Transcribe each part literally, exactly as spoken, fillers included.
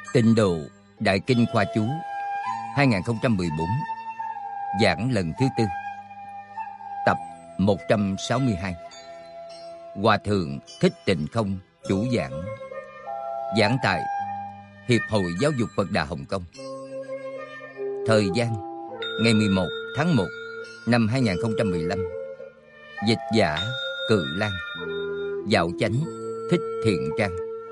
Tịnh Độ Đại Kinh Khoa Chú hai không một bốn, giảng lần thứ tư, tập một trăm sáu mươi hai. Hòa Thượng Thích Tịnh Không chủ giảng, giảng tại Hiệp hội Giáo dục Phật Đà Hồng Kông. Thời gian ngày mười một tháng một năm hai không một lăm. Dịch giả Cự Lan, Dạo Chánh Thích Thiện Trang.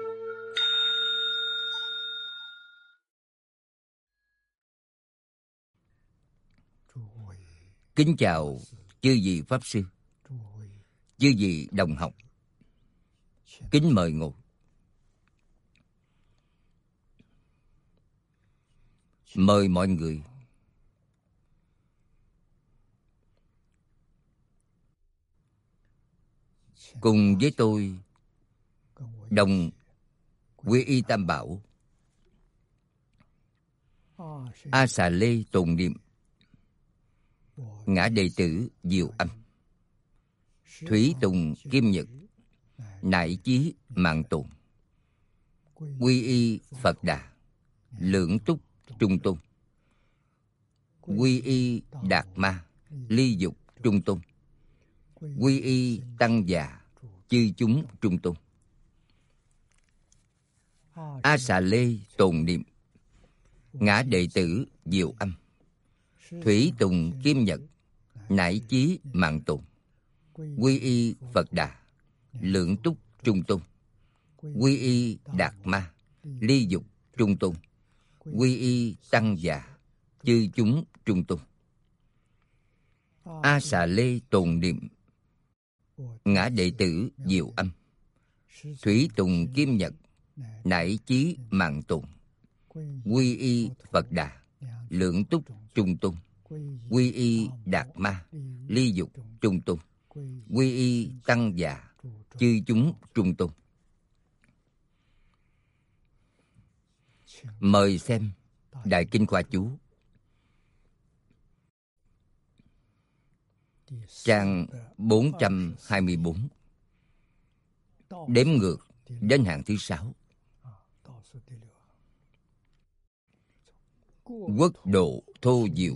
Kính chào chư vị Pháp Sư, chư vị đồng học. Kính mời ngồi. Mời mọi người cùng với tôi đồng quy y Tam Bảo, A Xà Lê tụng niệm Ngã Đệ Tử Diệu Âm, Thủy Tùng Kim Nhật, Nại Chí Mạng Tồn, quy y Phật Đà, Lưỡng Túc Trung Tôn, quy y Đạt Ma, Ly Dục Trung Tôn, quy y Tăng Già, chư chúng Trung Tôn. A Xà Lê tồn niệm Ngã Đệ Tử Diệu Âm, Thủy Tùng Kim Nhật, Nại Chí Mạng Tồn, quy y Phật Đà, Lưỡng Túc Trung Tôn, quy y Đạt Ma, Ly Dục Trung Tôn, quy y Tăng Già, chư chúng Trung Tôn. A Xà Lê tồn niệm Ngã Đệ Tử Diệu Âm, Thủy Tùng Kim Nhật, Nại Chí Mạng Tồn, quy y Phật Đà, Lưỡng Túc Trung Tôn, quy y Đạt Ma, Ly Dục Trung Tôn, quy y Tăng Già, chư chúng Trung Tôn. Mời xem Đại Kinh Khoa Chú, trang bốn trăm hai mươi bốn, đếm ngược đến hàng thứ sáu. Quốc độ thô diệu.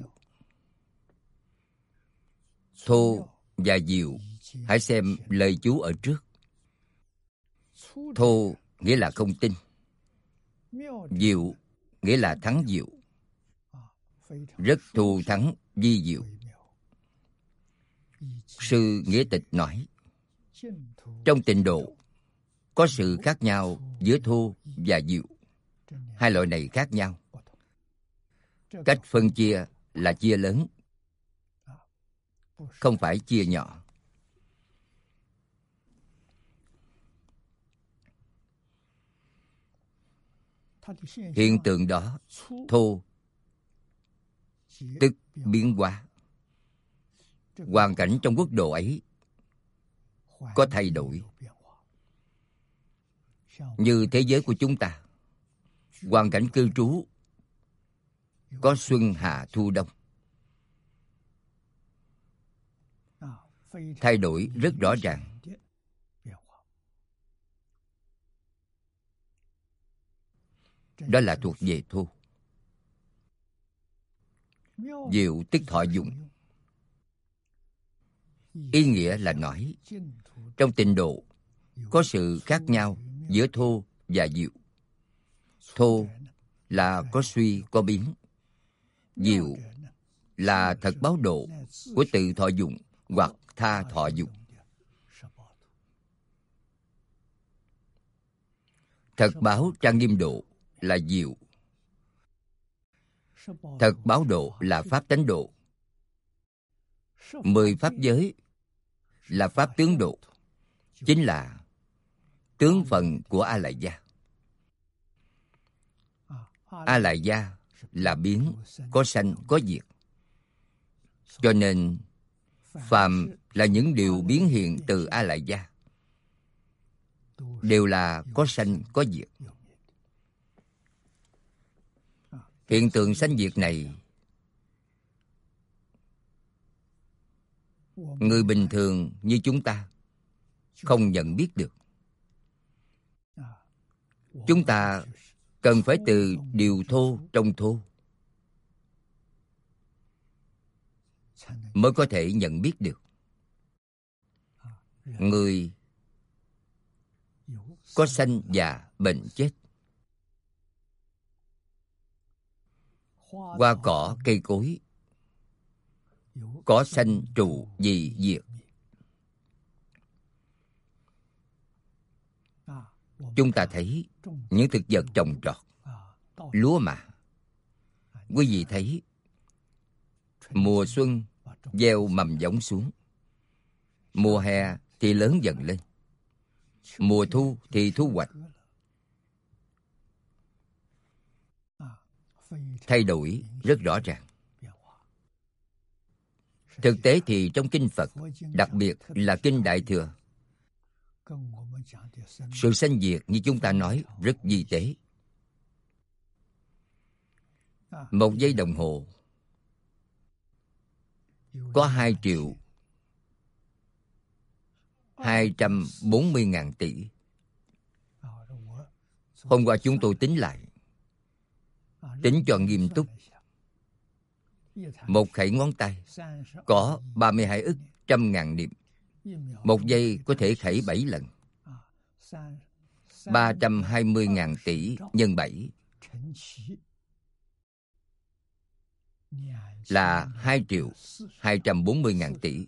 Thô và diệu, hãy xem lời chú ở trước. Thô nghĩa là không tin, diệu nghĩa là thắng diệu, rất thù thắng vi diệu. Sư Nghĩa Tịch nói, trong tịnh độ có sự khác nhau giữa thô và diệu. Hai loại này khác nhau. Cách phân chia là chia lớn, không phải chia nhỏ. Hiện tượng đó, thô tức biến hóa. Hoàn cảnh trong quốc độ ấy có thay đổi. Như thế giới của chúng ta, hoàn cảnh cư trú có xuân hạ thu đông, thay đổi rất rõ ràng. Đó là thuộc về thô. Diệu tức thọ dụng. Ý nghĩa là nói, trong tịnh độ có sự khác nhau giữa thô và diệu. Thô là có suy có biến, diệu là thật báo độ của tự thọ dụng hoặc tha thọ dụng. Thật báo trang nghiêm độ là diệu, thật báo độ là pháp tánh độ. Mười pháp giới là pháp tướng độ, chính là tướng phận của A Lại Gia. A Lại Gia là biến, có sanh có diệt. Cho nên phàm là những điều biến hiện từ A Lại Gia, đều là có sanh có diệt. Hiện tượng sanh diệt này, người bình thường như chúng ta không nhận biết được. Chúng ta cần phải từ điều thô trong thô mới có thể nhận biết được. Người có sanh già bệnh chết, hoa cỏ cây cối có sanh trụ dị diệt. Chúng ta thấy những thực vật trồng trọt, lúa mạ. Quý vị thấy mùa xuân gieo mầm giống xuống, mùa hè thì lớn dần lên, mùa thu thì thu hoạch. Thay đổi rất rõ ràng. Thực tế thì trong kinh Phật, đặc biệt là kinh Đại Thừa, sự sanh diệt như chúng ta nói rất vi tế. Một giây đồng hồ có hai triệu hai trăm bốn mươi ngàn tỷ. Hôm qua chúng tôi tính lại, tính cho nghiêm túc. Một khẩy ngón tay có ba mươi hai ức trăm ngàn niệm. Một giây có thể khẩy bảy lần. ba trăm hai mươi ngàn tỷ nhân bảy là hai triệu hai trăm bốn mươi ngàn tỷ.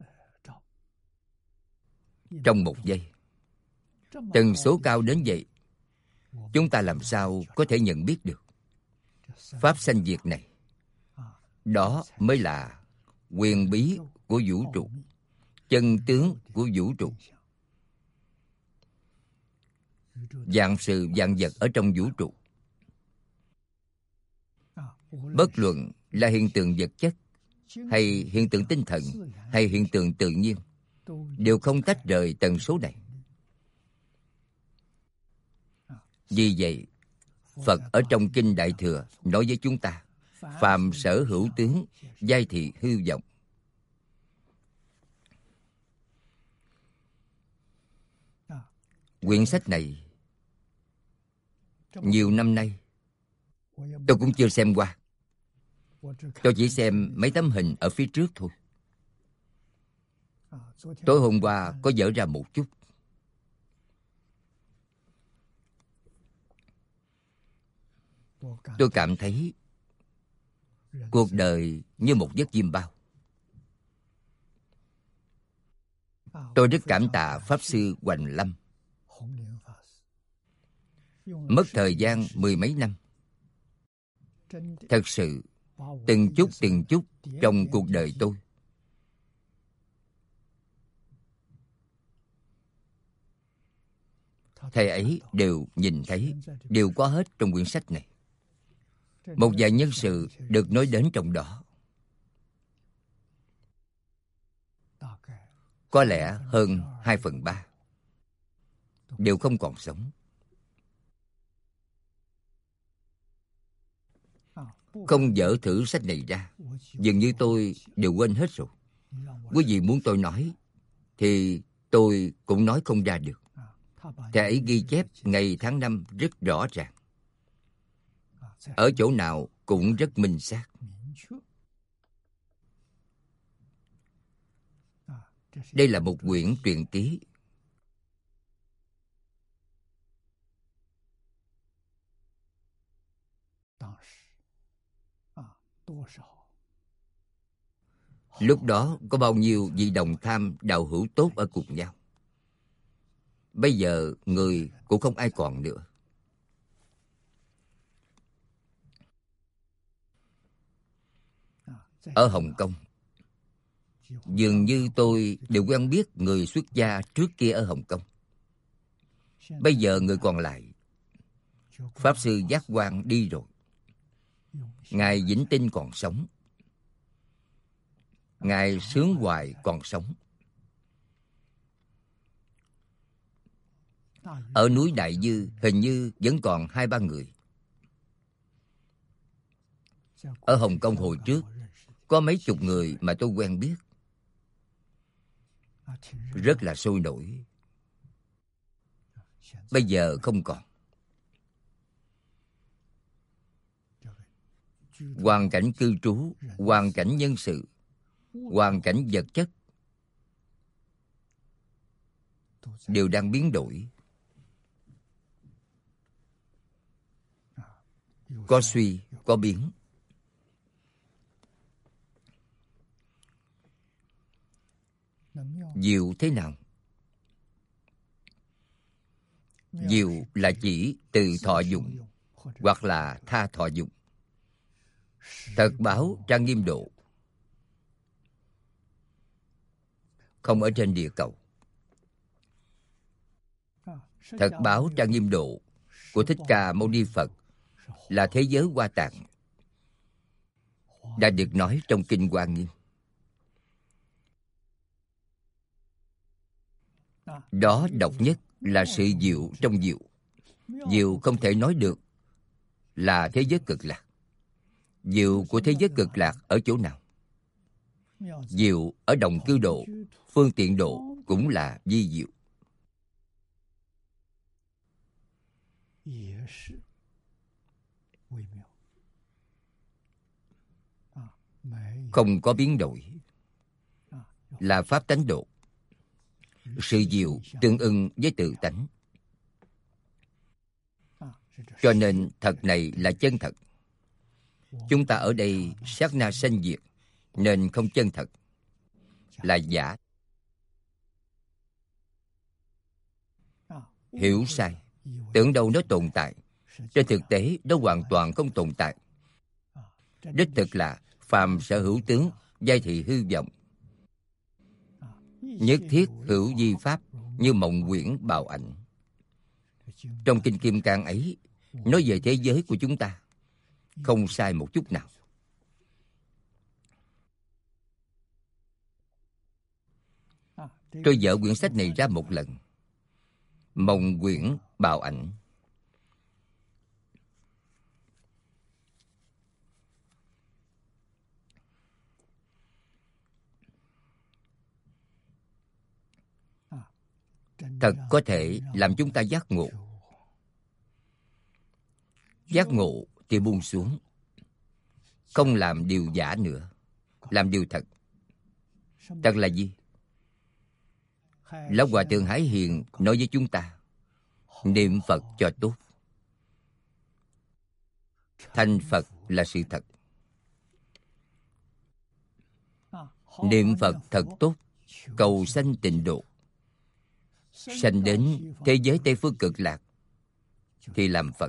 Trong một giây, tần số cao đến vậy, chúng ta làm sao có thể nhận biết được pháp sanh diệt này? Đó mới là quyền bí của vũ trụ, chân tướng của vũ trụ. Vạn sự vạn vật ở trong vũ trụ, bất luận là hiện tượng vật chất hay hiện tượng tinh thần hay hiện tượng tự nhiên, đều không tách rời tần số này. Vì vậy, Phật ở trong kinh Đại Thừa nói với chúng ta: phàm sở hữu tướng, giai thị hư vọng. Quyển sách này nhiều năm nay tôi cũng chưa xem qua. Tôi chỉ xem mấy tấm hình ở phía trước thôi. Tối hôm qua có dở ra một chút. Tôi cảm thấy cuộc đời như một giấc diêm bao. Tôi rất cảm tạ Pháp Sư Hoành Lâm. Mất thời gian mười mấy năm. Thật sự, từng chút từng chút trong cuộc đời tôi, thầy ấy đều nhìn thấy, đều có hết trong quyển sách này. Một vài nhân sự được nói đến trong đó, có lẽ hơn hai phần ba đều không còn sống. Không dở thử sách này ra, dường như tôi đều quên hết rồi. Quý vị muốn tôi nói thì tôi cũng nói không ra được. Thầy ấy ghi chép ngày tháng năm rất rõ ràng, ở chỗ nào cũng rất minh xác. Đây là một quyển truyện ký. Lúc đó có bao nhiêu vị đồng tham đạo hữu tốt ở cùng nhau. Bây giờ người cũng không ai còn nữa. Ở Hồng Kông, dường như tôi đều quen biết người xuất gia trước kia ở Hồng Kông. Bây giờ người còn lại, Pháp Sư Giác Quan đi rồi. Ngài Vĩnh Tinh còn sống. Ngài Sướng Hoài còn sống. Ở núi Đại Dư hình như vẫn còn hai ba người. Ở Hồng Kông hồi trước có mấy chục người mà tôi quen biết, rất là sôi nổi. Bây giờ không còn. hoàn cảnh cư trú, hoàn cảnh nhân sự, hoàn cảnh vật chất đều đang biến đổi. Có suy, có biến. Diệu thế nào? Diệu là chỉ từ thọ dụng hoặc là tha thọ dụng. Thật báo trang nghiêm độ không ở trên địa cầu. Thật báo trang nghiêm độ của Thích Ca Mâu Ni Phật là thế giới Hoa Tạng, đã được nói trong Kinh Hoa Nghiêm. Đó độc nhất là sự diệu trong diệu. Diệu không thể nói được là thế giới Cực Lạc. Diệu của thế giới Cực Lạc ở chỗ nào? Diệu ở đồng cư độ, phương tiện độ cũng là vi diệu. Không có biến đổi, là pháp tánh độ. Sự diệu tương ưng với tự tánh. Cho nên thật này là chân thật. Chúng ta ở đây sát na sanh diệt nên không chân thật, là giả. Hiểu sai, tưởng đâu nó tồn tại. Trên thực tế nó hoàn toàn không tồn tại. Đích thực là phàm sở hữu tướng, giai thị hư vọng. Nhất thiết hữu di pháp, như mộng quyển bào ảnh. Trong Kinh Kim Cang ấy nói về thế giới của chúng ta, không sai một chút nào. Tôi dở quyển sách này ra một lần. Mộng quyển bào ảnh. Thật có thể làm chúng ta giác ngộ. Giác ngộ thì buông xuống, không làm điều giả nữa, làm điều thật. Thật là gì? Lão Hòa Thượng Hải Hiền nói với chúng ta, niệm Phật cho tốt. Thành Phật là sự thật. Niệm Phật thật tốt, cầu sanh tịnh độ, sanh đến thế giới Tây Phương Cực Lạc thì làm Phật.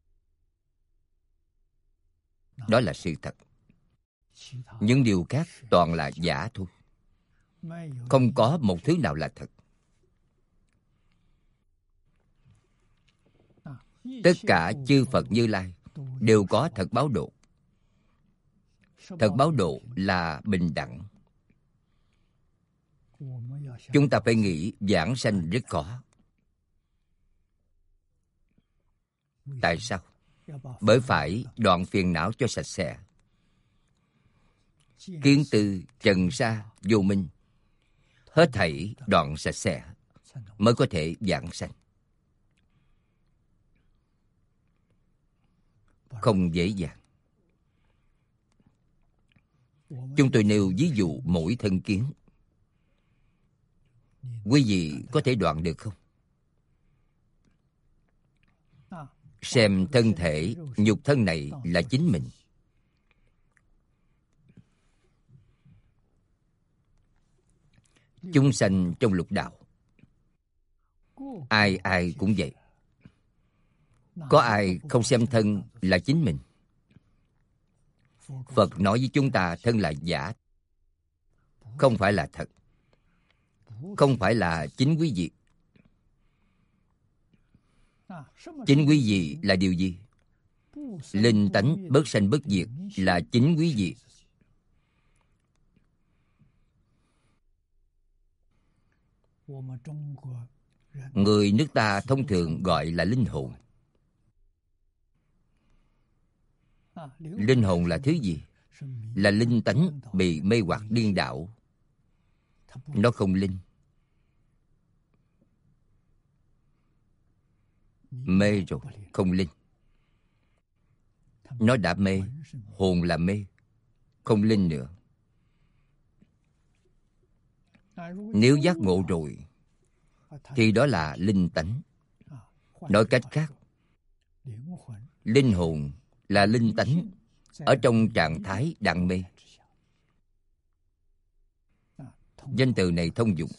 Đó là sự thật. Những điều khác toàn là giả thôi. Không có một thứ nào là thật. Tất cả chư Phật Như Lai đều có thật báo độ. Thật báo độ là bình đẳng. Chúng ta phải nghĩ vãng sanh rất khó. Tại sao? Bởi phải đoạn phiền não cho sạch sẽ. Kiến tư, trần sa, vô minh, hết thảy đoạn sạch sẽ mới có thể vãng sanh. Không dễ dàng. Chúng tôi nêu ví dụ mỗi thân kiến. Quý vị có thể đoạn được không? Xem thân thể, nhục thân này là chính mình. Chúng sanh trong lục đạo, ai ai cũng vậy. Có ai không xem thân là chính mình? Phật nói với chúng ta thân là giả, không phải là thật, không phải là chính quý vị. Chính quý vị là điều gì? Linh tánh bất sanh bất diệt là chính quý vị. Người nước ta thông thường gọi là linh hồn. Linh hồn là thứ gì? Là linh tánh bị mê hoặc điên đảo. Nó không linh. Mê rồi, không linh. Nó đã mê, hồn là mê, không linh nữa. Nếu giác ngộ rồi thì đó là linh tánh. Nói cách khác, linh hồn là linh tánh ở trong trạng thái đạm mê. Danh từ này thông dụng.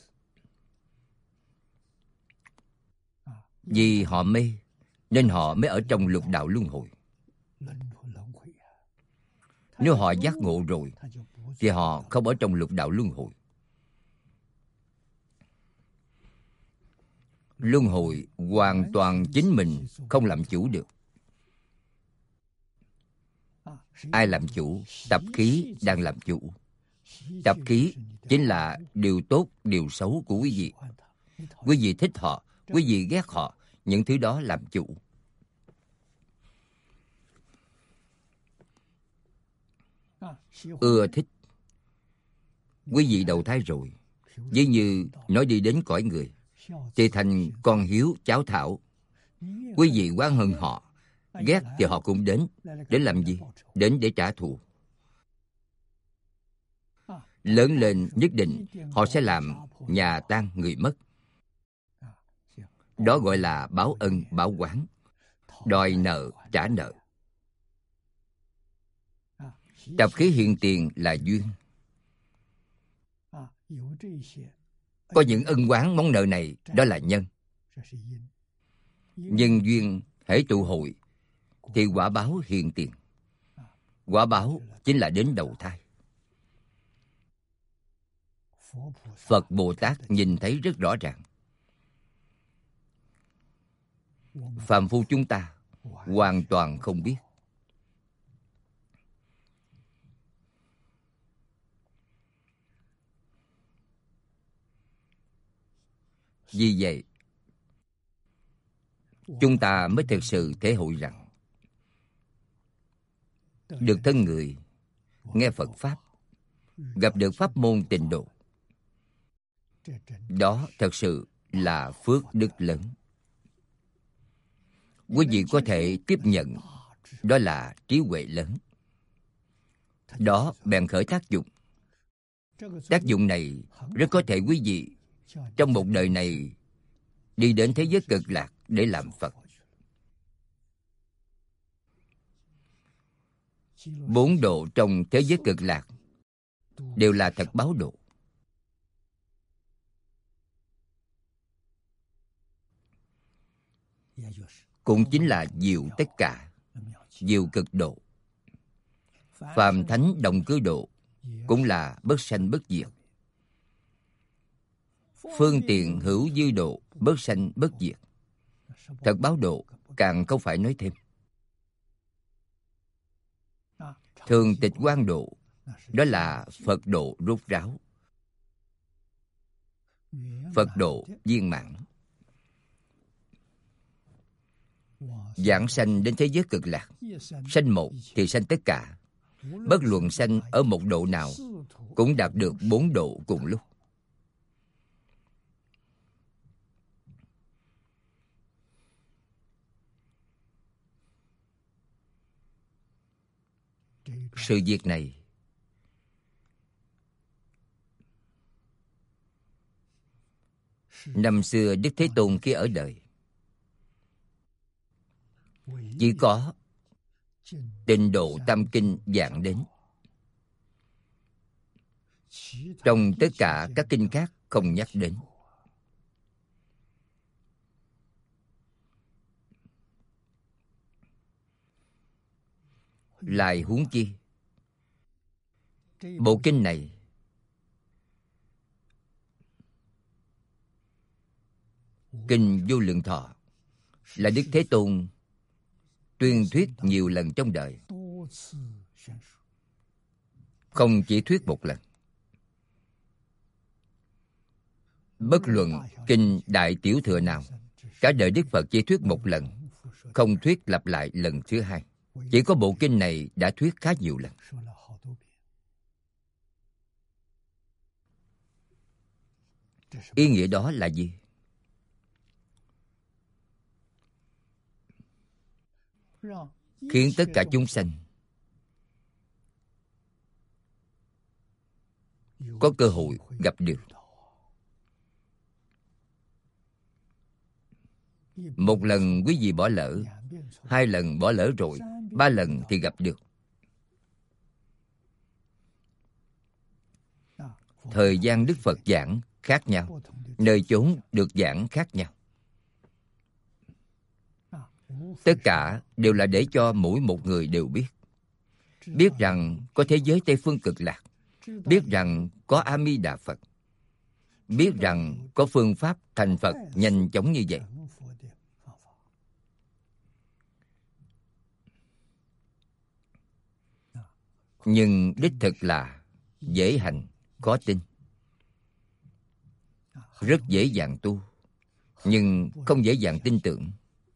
Vì họ mê nên họ mới ở trong lục đạo luân hồi. Nếu họ giác ngộ rồi thì họ không ở trong lục đạo luân hồi. Luân hồi hoàn toàn chính mình không làm chủ được. Ai làm chủ? Tập khí đang làm chủ. Tập khí chính là điều tốt, điều xấu của quý vị. Quý vị thích họ, quý vị ghét họ, những thứ đó làm chủ. Ưa thích, quý vị đầu thai rồi, ví như nói đi đến cõi người, thì thành con hiếu cháu thảo. Quý vị oán hận họ, ghét thì họ cũng đến. Đến làm gì? Đến để trả thù. Lớn lên nhất định họ sẽ làm nhà tan người mất. Đó gọi là báo ân báo oán, đòi nợ trả nợ. Tập khí hiện tiền là duyên. Có những ân oán món nợ này, đó là nhân. Nhân duyên hễ tụ hội thì quả báo hiện tiền. Quả báo chính là đến đầu thai. Phật Bồ Tát nhìn thấy rất rõ ràng. Phàm phu chúng ta hoàn toàn không biết. Vì vậy, chúng ta mới thực sự thể hội rằng được thân người, nghe Phật Pháp, gặp được pháp môn tịnh độ, đó thật sự là phước đức lớn. Quý vị có thể tiếp nhận, đó là trí huệ lớn. Đó bèn khởi tác dụng. Tác dụng này rất có thể quý vị trong một đời này đi đến thế giới cực lạc để làm Phật. Bốn độ trong thế giới cực lạc đều là thật báo độ. Cũng chính là diệu tất cả, diệu cực độ. Phàm thánh đồng cư độ cũng là bất sanh bất diệt. Phương tiện hữu dư độ, bất sanh bất diệt. Thật báo độ càng không phải nói thêm. Thường tịch quang độ, đó là Phật độ rốt ráo. Phật độ viên mãn. Giảng sanh đến thế giới cực lạc, sanh một thì sanh tất cả. Bất luận sanh ở một độ nào cũng đạt được bốn độ cùng lúc. Sự việc này năm xưa Đức Thế Tôn khi ở đời, chỉ có Tịnh Độ Tam Kinh giảng đến. Trong tất cả các kinh khác không nhắc đến. Lại huống chi, bộ kinh này Kinh Vô Lượng Thọ là Đức Thế Tôn tuyên thuyết nhiều lần trong đời, không chỉ thuyết một lần. Bất luận kinh Đại Tiểu Thừa nào, cả đời Đức Phật chỉ thuyết một lần, không thuyết lặp lại lần thứ hai. Chỉ có bộ kinh này đã thuyết khá nhiều lần. Ý nghĩa đó là gì? khiến tất cả chúng sanh có cơ hội gặp được. Một lần quý vị bỏ lỡ, hai lần bỏ lỡ rồi, ba lần thì gặp được. Thời gian Đức Phật giảng khác nhau, nơi chốn được giảng khác nhau. Tất cả đều là để cho mỗi một người đều biết. Biết rằng có thế giới Tây Phương Cực Lạc, biết rằng có A Di Đà Phật, biết rằng có phương pháp thành Phật nhanh chóng như vậy. Nhưng đích thực là dễ hành, khó tin. Rất dễ dàng tu, nhưng không dễ dàng tin tưởng.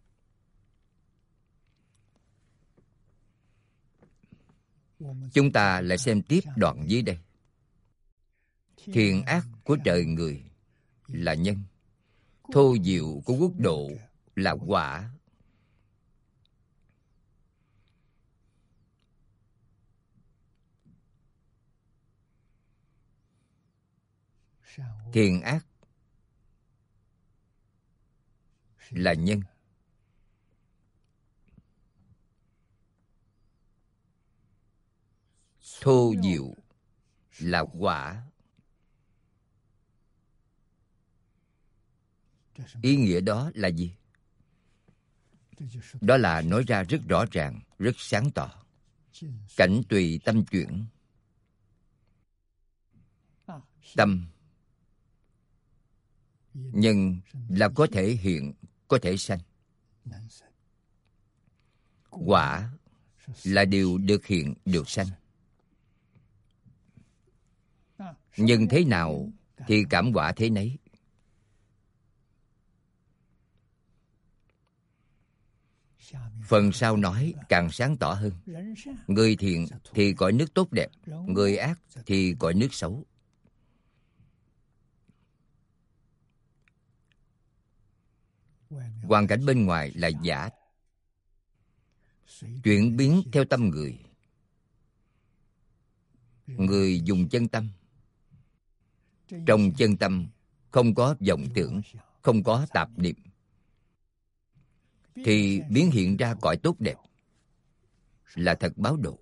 Chúng ta lại xem tiếp đoạn dưới đây. Thiện ác của trời người là nhân, thô diệu của quốc độ là quả. Thiện ác là nhân, thô diệu là quả. Ý nghĩa đó là gì? Đó là nói ra rất rõ ràng, rất sáng tỏ. Cảnh tùy tâm chuyển. Tâm, nhân là có thể hiện, có thể sanh. Quả là điều được hiện, được sanh. Nhân thế nào thì cảm quả thế nấy. Phần sau nói càng sáng tỏ hơn. Người thiện thì cõi nước tốt đẹp, người ác thì cõi nước xấu. Hoàn cảnh bên ngoài là giả, chuyển biến theo tâm người. Người dùng chân tâm. Trong chân tâm không có vọng tưởng, không có tạp niệm, thì biến hiện ra cõi tốt đẹp, là thật báo độ.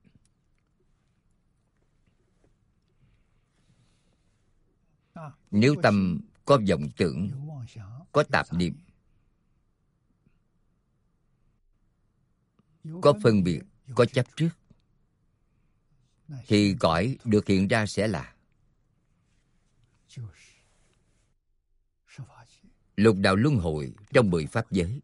Nếu tâm có vọng tưởng, có tạp niệm, có phân biệt, có chấp trước, thì cõi được hiện ra sẽ là lục đạo luân hồi trong mười pháp giới.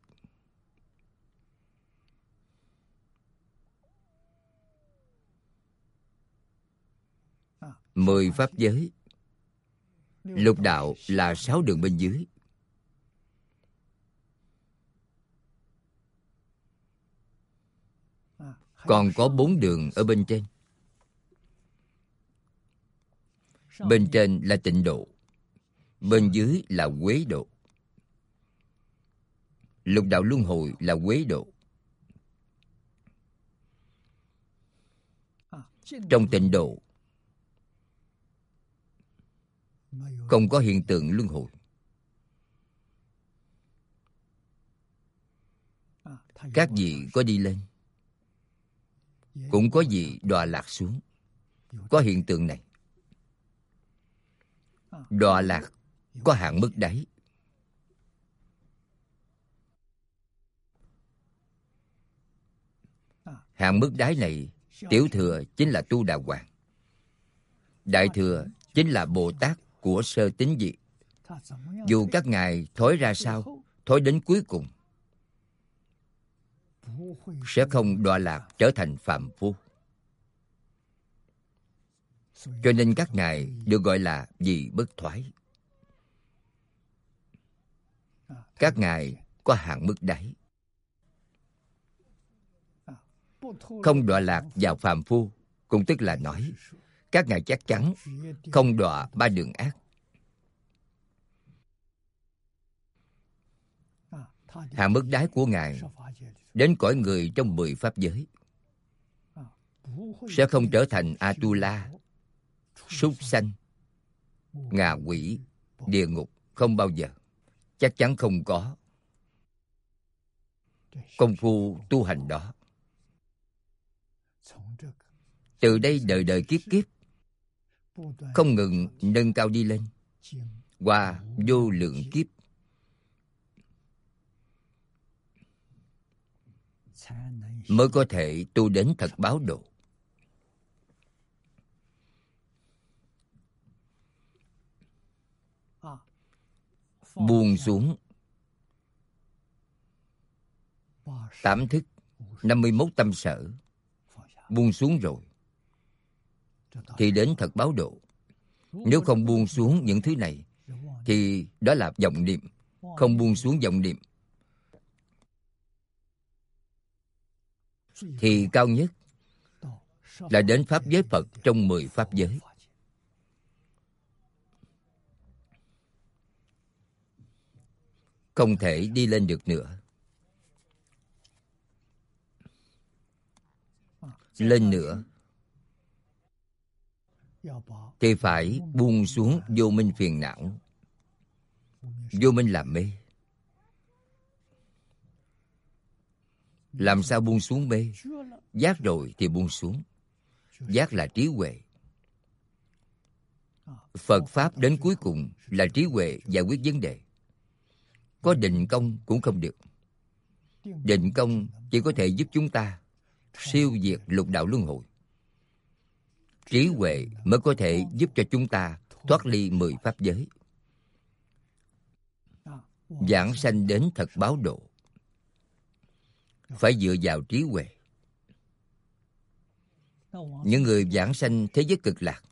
Mười pháp giới, lục đạo là sáu đường bên dưới. Còn có bốn đường ở bên trên. Bên trên là tịnh độ, bên dưới là quế độ. Lục đạo luân hồi là quế độ. Trong tịnh độ không có hiện tượng luân hồi. Các vị có đi lên, cũng có vị đọa lạc xuống. Có hiện tượng này. Đọa lạc có hạn mức đáy. Hạn mức đáy này, tiểu thừa chính là tu đà hoàng, đại thừa chính là Bồ Tát của sơ tín vị. Dù các ngài thối ra sao, thối đến cuối cùng, sẽ không đọa lạc trở thành phàm phu. Cho nên các ngài được gọi là vị bất thoái. Các ngài có hạn mức đáy, không đọa lạc vào phàm phu, cũng tức là nói các ngài chắc chắn không đọa ba đường ác. Hạng mức đái của Ngài đến cõi người trong mười pháp giới, sẽ không trở thành Atula, súc sanh, ngạ quỷ, địa ngục, không bao giờ. Chắc chắn không có. Công phu tu hành đó, từ đây đời đời kiếp kiếp không ngừng nâng cao đi lên, qua vô lượng kiếp, mới có thể tu đến thật báo độ. Buông xuống tám thức, năm mươi mốt tâm sở, buông xuống rồi thì đến thật báo độ. Nếu không buông xuống những thứ này thì đó là vọng niệm. Không buông xuống vọng niệm thì cao nhất là đến pháp giới Phật trong mười pháp giới. Không thể đi lên được nữa. Lên nữa thì phải buông xuống vô minh phiền não. Vô minh là mê. Làm sao buông xuống mê? Giác rồi thì buông xuống. Giác là trí huệ. Phật Pháp đến cuối cùng là trí huệ giải quyết vấn đề. Có định công cũng không được. Định công chỉ có thể giúp chúng ta siêu diệt lục đạo luân hồi. Trí huệ mới có thể giúp cho chúng ta thoát ly mười pháp giới, vãng sanh đến thật báo độ. Phải dựa vào trí huệ. Những người vãng sanh thế giới cực lạc,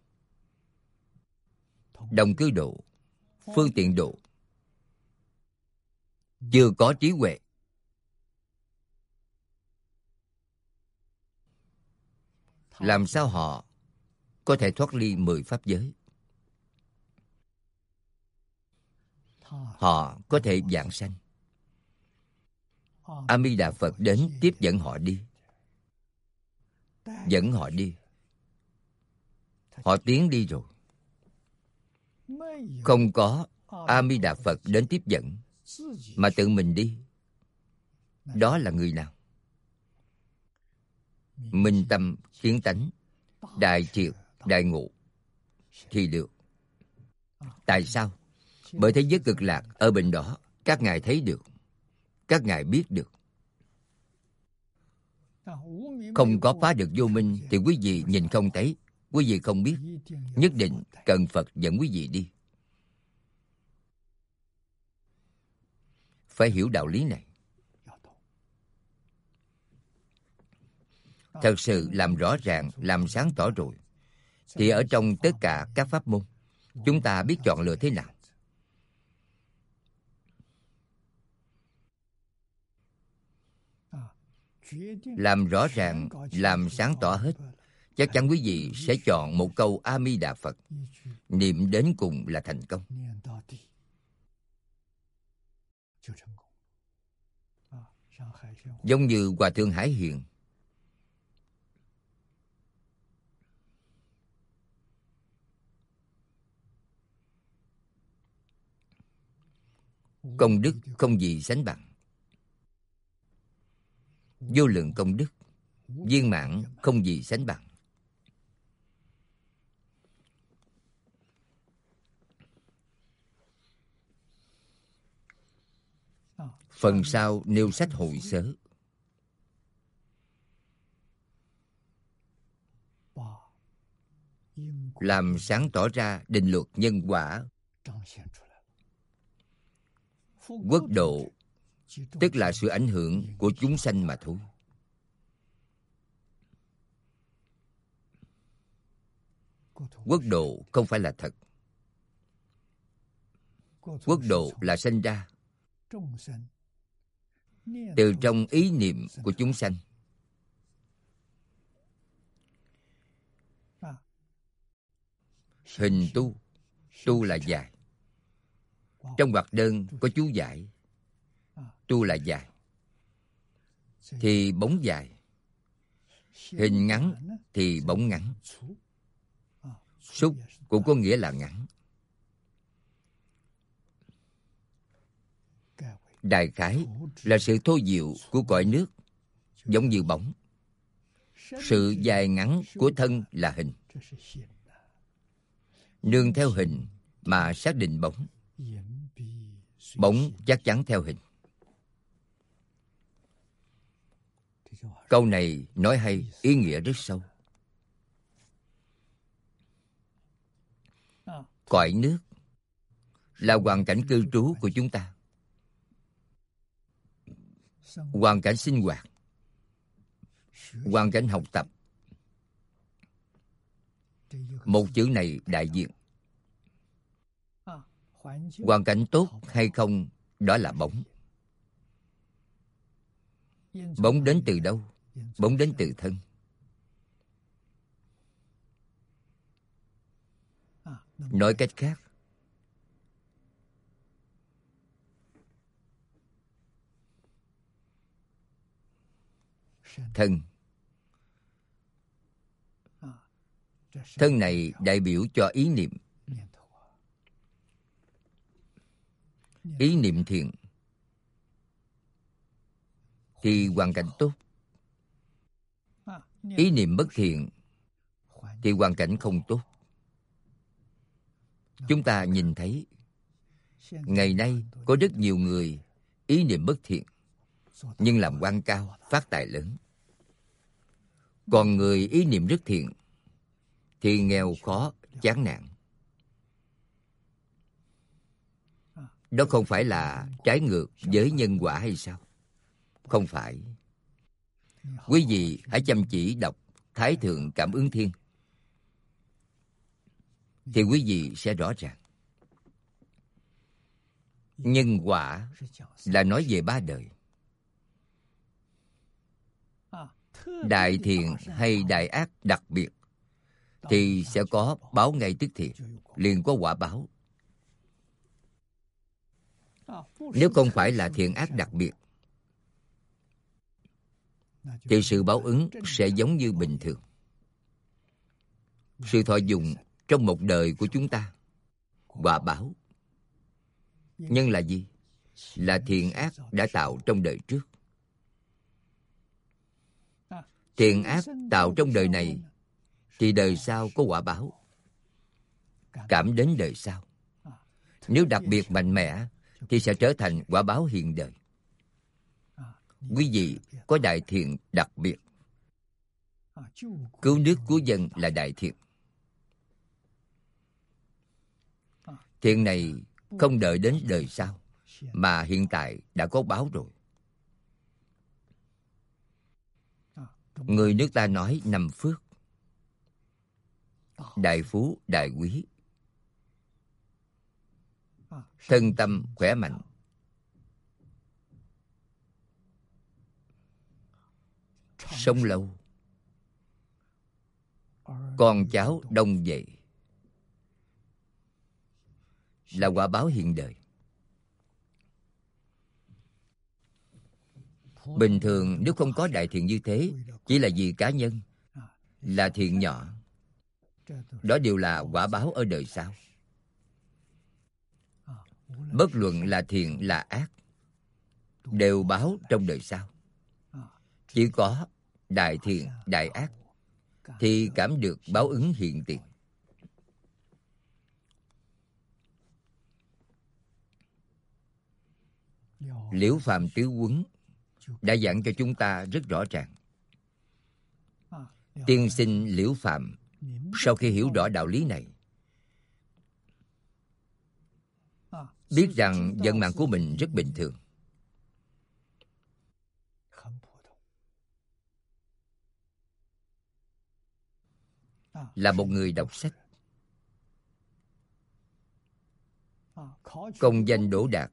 đồng cư độ, phương tiện độ, chưa có trí huệ, làm sao họ có thể thoát ly mười pháp giới? Họ có thể vãng sanh. A Di Đà Phật đến tiếp dẫn họ đi. Dẫn họ đi. Họ tiến đi rồi. Không có A Di Đà Phật đến tiếp dẫn mà tự mình đi, đó là người nào? Minh tâm kiến tánh, đại triệt đại ngộ thì được. Tại sao? Bởi thế giới cực lạc ở bên đó, các ngài thấy được, các ngài biết được. Không có phá được vô minh thì quý vị nhìn không thấy, quý vị không biết. Nhất định cần Phật dẫn quý vị đi. Phải hiểu đạo lý này. Thật sự làm rõ ràng, làm sáng tỏ rồi, thì ở trong tất cả các pháp môn, chúng ta biết chọn lựa thế nào. Làm rõ ràng, làm sáng tỏ hết, chắc chắn quý vị sẽ chọn một câu A Di Đà Phật, niệm đến cùng là thành công. Giống như Hòa Thượng Hải Hiền, công đức không gì sánh bằng. Vô lượng công đức, viên mãn không gì sánh bằng. Phần sau nêu sách hội sớ. Làm sáng tỏ ra định luật nhân quả. Quốc độ tức là sự ảnh hưởng của chúng sanh mà thôi. Quốc độ không phải là thật. Quốc độ là sanh ra từ trong ý niệm của chúng sanh. Hình tu, tu là dài. Trong hoạt đơn có chú giải. tu là dài, thì bóng dài. Hình ngắn thì bóng ngắn. Xúc cũng có nghĩa là ngắn. Đại khái là sự thô diệu của cõi nước giống như bóng. Sự dài ngắn của thân là hình. Nương theo hình mà xác định bóng. Bóng chắc chắn theo hình. Câu này nói hay, ý nghĩa rất sâu. Cõi nước là hoàn cảnh cư trú của chúng ta, hoàn cảnh sinh hoạt, hoàn cảnh học tập. Một chữ này đại diện. Hoàn cảnh tốt hay không, đó là bóng. Bóng đến từ đâu? Bóng đến từ thân. Nói cách khác, thân. Thân này đại biểu cho ý niệm. Ý niệm thiện thì hoàn cảnh tốt. Ý niệm bất thiện thì hoàn cảnh không tốt. Chúng ta nhìn thấy ngày nay có rất nhiều người ý niệm bất thiện, nhưng làm quan cao, phát tài lớn. Còn người ý niệm rất thiện thì nghèo khó, chán nản. Đó không phải là trái ngược với nhân quả hay sao? Không phải. Quý vị hãy chăm chỉ đọc Thái Thượng Cảm Ứng Thiên thì quý vị sẽ rõ ràng. Nhân quả là nói về ba đời. Đại thiện hay đại ác đặc biệt thì sẽ có báo ngay tức thì, liền có quả báo. Nếu không phải là thiện ác đặc biệt thì sự báo ứng sẽ giống như bình thường. Sự thọ dụng trong một đời của chúng ta, quả báo. Nhân là gì? Là thiện ác đã tạo trong đời trước. Thiện ác tạo trong đời này thì đời sau có quả báo. Cảm đến đời sau. Nếu đặc biệt mạnh mẽ thì sẽ trở thành quả báo hiện đời. Quý vị có đại thiện đặc biệt. Cứu nước cứu dân là đại thiện. Thiện này không đợi đến đời sau, mà hiện tại đã có báo rồi. Người nước ta nói năm phước: đại phú, đại quý, thân tâm khỏe mạnh, sống lâu, con cháu đông dậy, là quả báo hiện đời. Bình thường nếu không có đại thiện như thế, chỉ là vì cá nhân, là thiện nhỏ, đó đều là quả báo ở đời sau. Bất luận là thiện là ác, đều báo trong đời sau. Chỉ có đại thiện, đại ác thì cảm được báo ứng hiện tiền. Liễu Phàm Tứ Huấn đã giảng cho chúng ta rất rõ ràng. Tiên sinh Liễu Phàm sau khi hiểu rõ đạo lý này, biết rằng vận mạng của mình rất bình thường, là một người đọc sách, công danh đỗ đạt,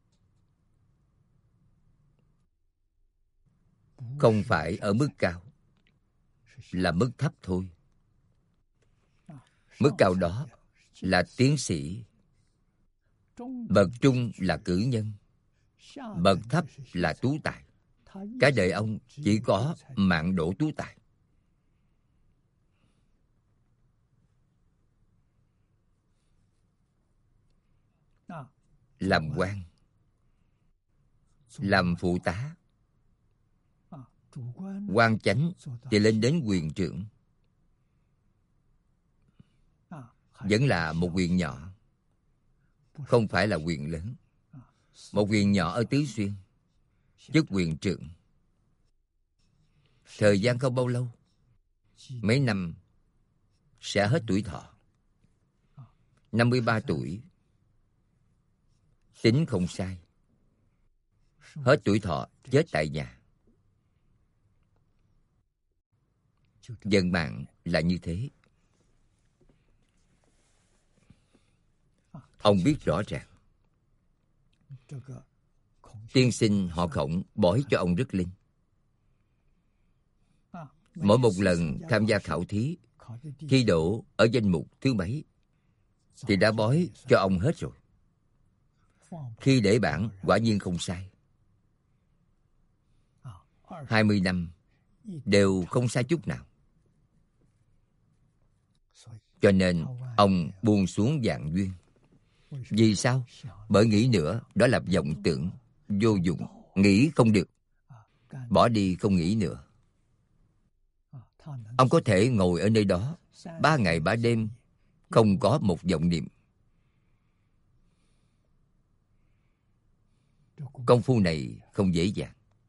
không phải ở mức cao, là mức thấp thôi. Mức cao đó là tiến sĩ, bậc trung là cử nhân, bậc thấp là tú tài. Cả đời ông chỉ có mạng đổ tú tài. Làm quan, làm phụ tá, quan chánh thì lên đến quyền trưởng. Vẫn là một quyền nhỏ, không phải là quyền lớn. Một quyền nhỏ ở Tứ Xuyên, chức quyền trưởng. Thời gian không bao lâu, mấy năm sẽ hết tuổi thọ. năm mươi ba tuổi, tính không sai, hết tuổi thọ chết tại nhà. Vận mạng là như thế. Ông biết rõ ràng. Tiên sinh họ Khổng bói cho ông rất linh. Mỗi một lần tham gia khảo thí, thi đỗ ở danh mục thứ mấy thì đã bói cho ông hết rồi. Khi để bảng quả nhiên không sai. Hai mươi năm đều không sai chút nào. Cho nên ông buông xuống vạn duyên. Vì sao? Bởi nghĩ nữa đó là vọng tưởng, vô dụng, nghĩ không được, bỏ đi không nghĩ nữa. Ông có thể ngồi ở nơi đó ba ngày ba đêm, không có một vọng niệm. Công phu này không dễ dàng.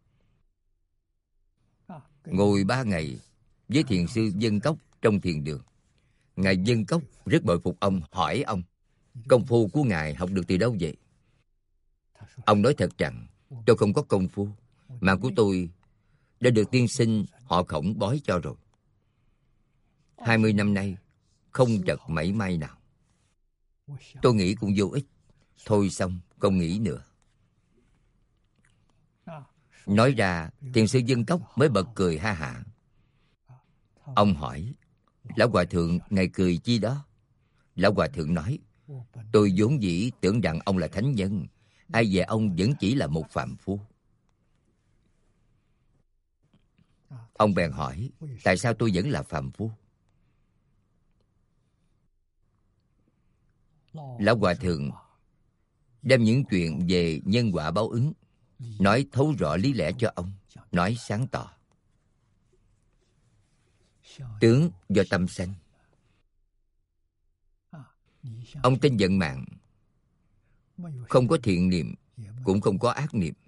Ngồi ba ngày với thiền sư Vân Cốc trong thiền đường. Ngài Vân Cốc rất bội phục ông, hỏi ông: công phu của ngài học được từ đâu vậy? Ông nói thật rằng: tôi không có công phu, mạng của tôi đã được tiên sinh họ Khổng bói cho rồi. Hai mươi năm nay không trật mảy may nào. Tôi nghĩ cũng vô ích. Thôi xong, không nghĩ nữa. Nói ra, thiền sư Vân Cốc mới bật cười ha hả. Ông hỏi: lão hòa thượng, ngài cười chi đó? Lão hòa thượng nói: tôi vốn dĩ tưởng rằng ông là thánh nhân, ai dè ông vẫn chỉ là một phàm phu. Ông bèn hỏi: tại sao tôi vẫn là phàm phu? Lão hòa thượng đem những chuyện về nhân quả báo ứng nói thấu rõ lý lẽ cho ông, nói sáng tỏ. Tướng do tâm sanh. Ông tin vận mạng, không có thiện niệm, cũng không có ác niệm.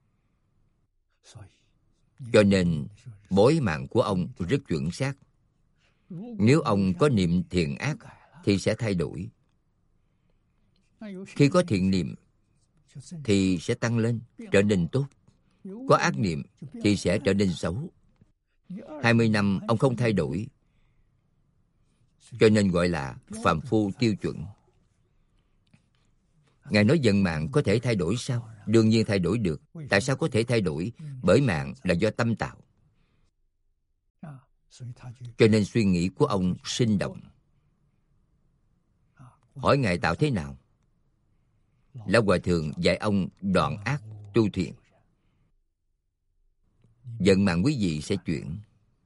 Cho nên bói mạng của ông rất chuẩn xác. Nếu ông có niệm thiện ác thì sẽ thay đổi. Khi có thiện niệm thì sẽ tăng lên, trở nên tốt. Có ác niệm thì sẽ trở nên xấu. Hai mươi năm ông không thay đổi, cho nên gọi là phàm phu tiêu chuẩn. Ngài nói vận mạng có thể thay đổi sao? Đương nhiên thay đổi được. Tại sao có thể thay đổi? Bởi mạng là do tâm tạo. Cho nên suy nghĩ của ông sinh động. Hỏi Ngài tạo thế nào? Lão hòa thượng dạy ông đoạn ác tu thiện. Vận mạng quý vị sẽ chuyển.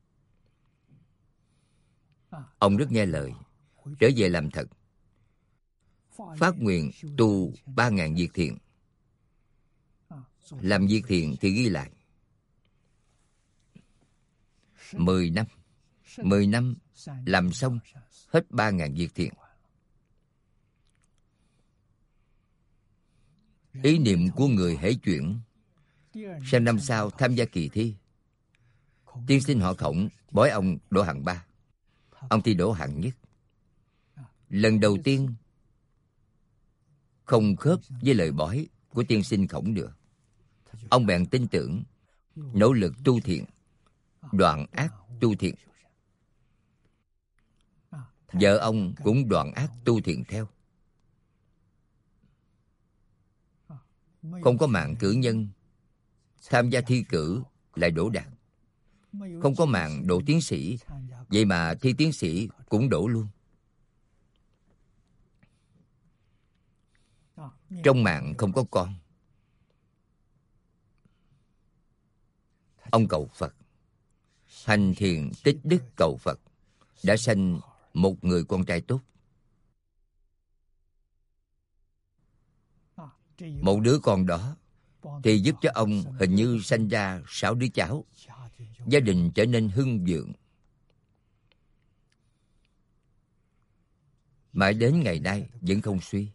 Ông rất nghe lời, trở về làm thật. Phát nguyện tu ba ngàn việc thiện. Làm việc thiện thì ghi lại. Mười năm. Mười năm làm xong hết ba ngàn việc thiện. Ý niệm của người hãy chuyển. Sang năm sau tham gia kỳ thi. Tiên sinh họ Khổng bói ông đỗ hạng ba. Ông thi đỗ hạng nhất. Lần đầu tiên không khớp với lời bói của tiên sinh Khổng nữa. Ông bèn tin tưởng, nỗ lực tu thiện, đoạn ác tu thiện. Vợ ông cũng đoạn ác tu thiện theo. Không có mạng cử nhân, tham gia thi cử lại đỗ đạt. Không có mạng đỗ tiến sĩ, vậy mà thi tiến sĩ cũng đỗ luôn. Trong mạng không có con. ông cầu Phật, hành thiền tích đức cầu Phật, đã sanh một người con trai tốt. Một đứa con đó thì giúp cho ông hình như sanh ra sáu đứa cháu, gia đình trở nên hưng vượng. Mãi đến ngày nay vẫn không suy.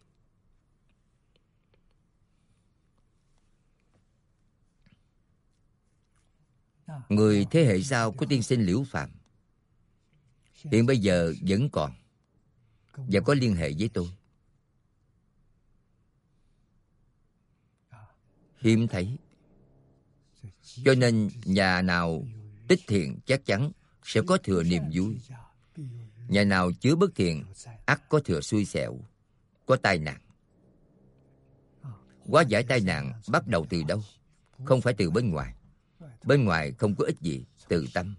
Người thế hệ sau của tiên sinh Liễu Phàm hiện bây giờ vẫn còn và có liên hệ với tôi. Hiếm thấy. Cho nên nhà nào tích thiện chắc chắn sẽ có thừa niềm vui. Nhà nào chứa bất thiện ắt có thừa xui xẻo, có tai nạn. Hóa giải tai nạn bắt đầu từ đâu? Không phải từ bên ngoài. Bên ngoài không có ích gì, từ tâm.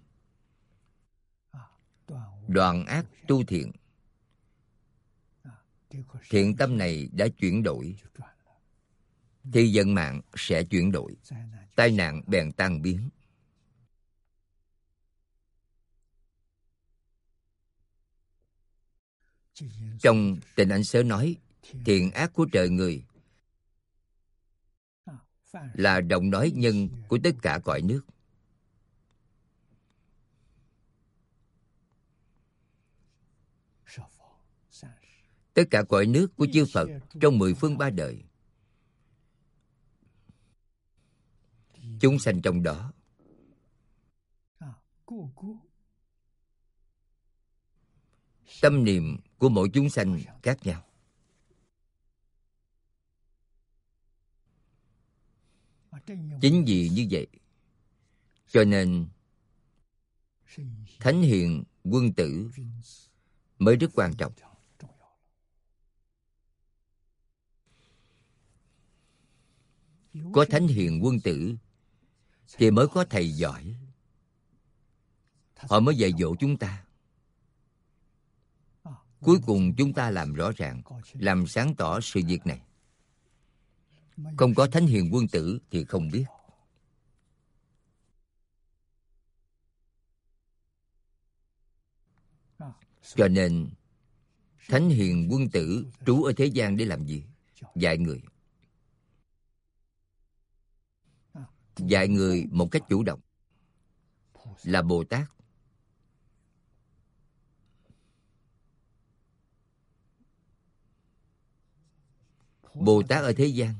Đoạn ác tu thiện. Thiện tâm này đã chuyển đổi, thì vận mạng sẽ chuyển đổi, tai nạn bèn tan biến. Trong Tịnh Ảnh Sớ nói, thiện ác của trời người là động nói nhân của tất cả cõi nước. Tất cả cõi nước của chư Phật trong mười phương ba đời, chúng sanh trong đó tâm niệm của mỗi chúng sanh khác nhau. Chính vì như vậy, cho nên thánh hiền quân tử mới rất quan trọng. Có thánh hiền quân tử thì mới có thầy giỏi. Họ mới dạy dỗ chúng ta. Cuối cùng chúng ta làm rõ ràng, làm sáng tỏ sự việc này. Không có thánh hiền quân tử thì không biết. Cho nên thánh hiền quân tử trú ở thế gian để làm gì? Dạy người. Dạy người một cách chủ động, là Bồ Tát. Bồ Tát ở thế gian,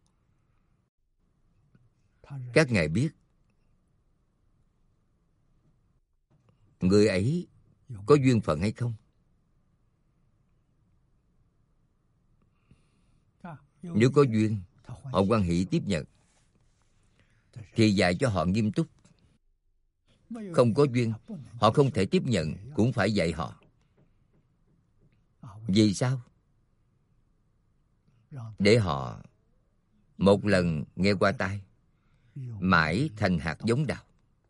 các ngài biết người ấy có duyên phận hay không. Nếu có duyên, họ hoan hỷ tiếp nhận, thì dạy cho họ nghiêm túc. Không có duyên, họ không thể tiếp nhận, cũng phải dạy họ. Vì sao? Để họ một lần nghe qua tai, mãi thành hạt giống đạo,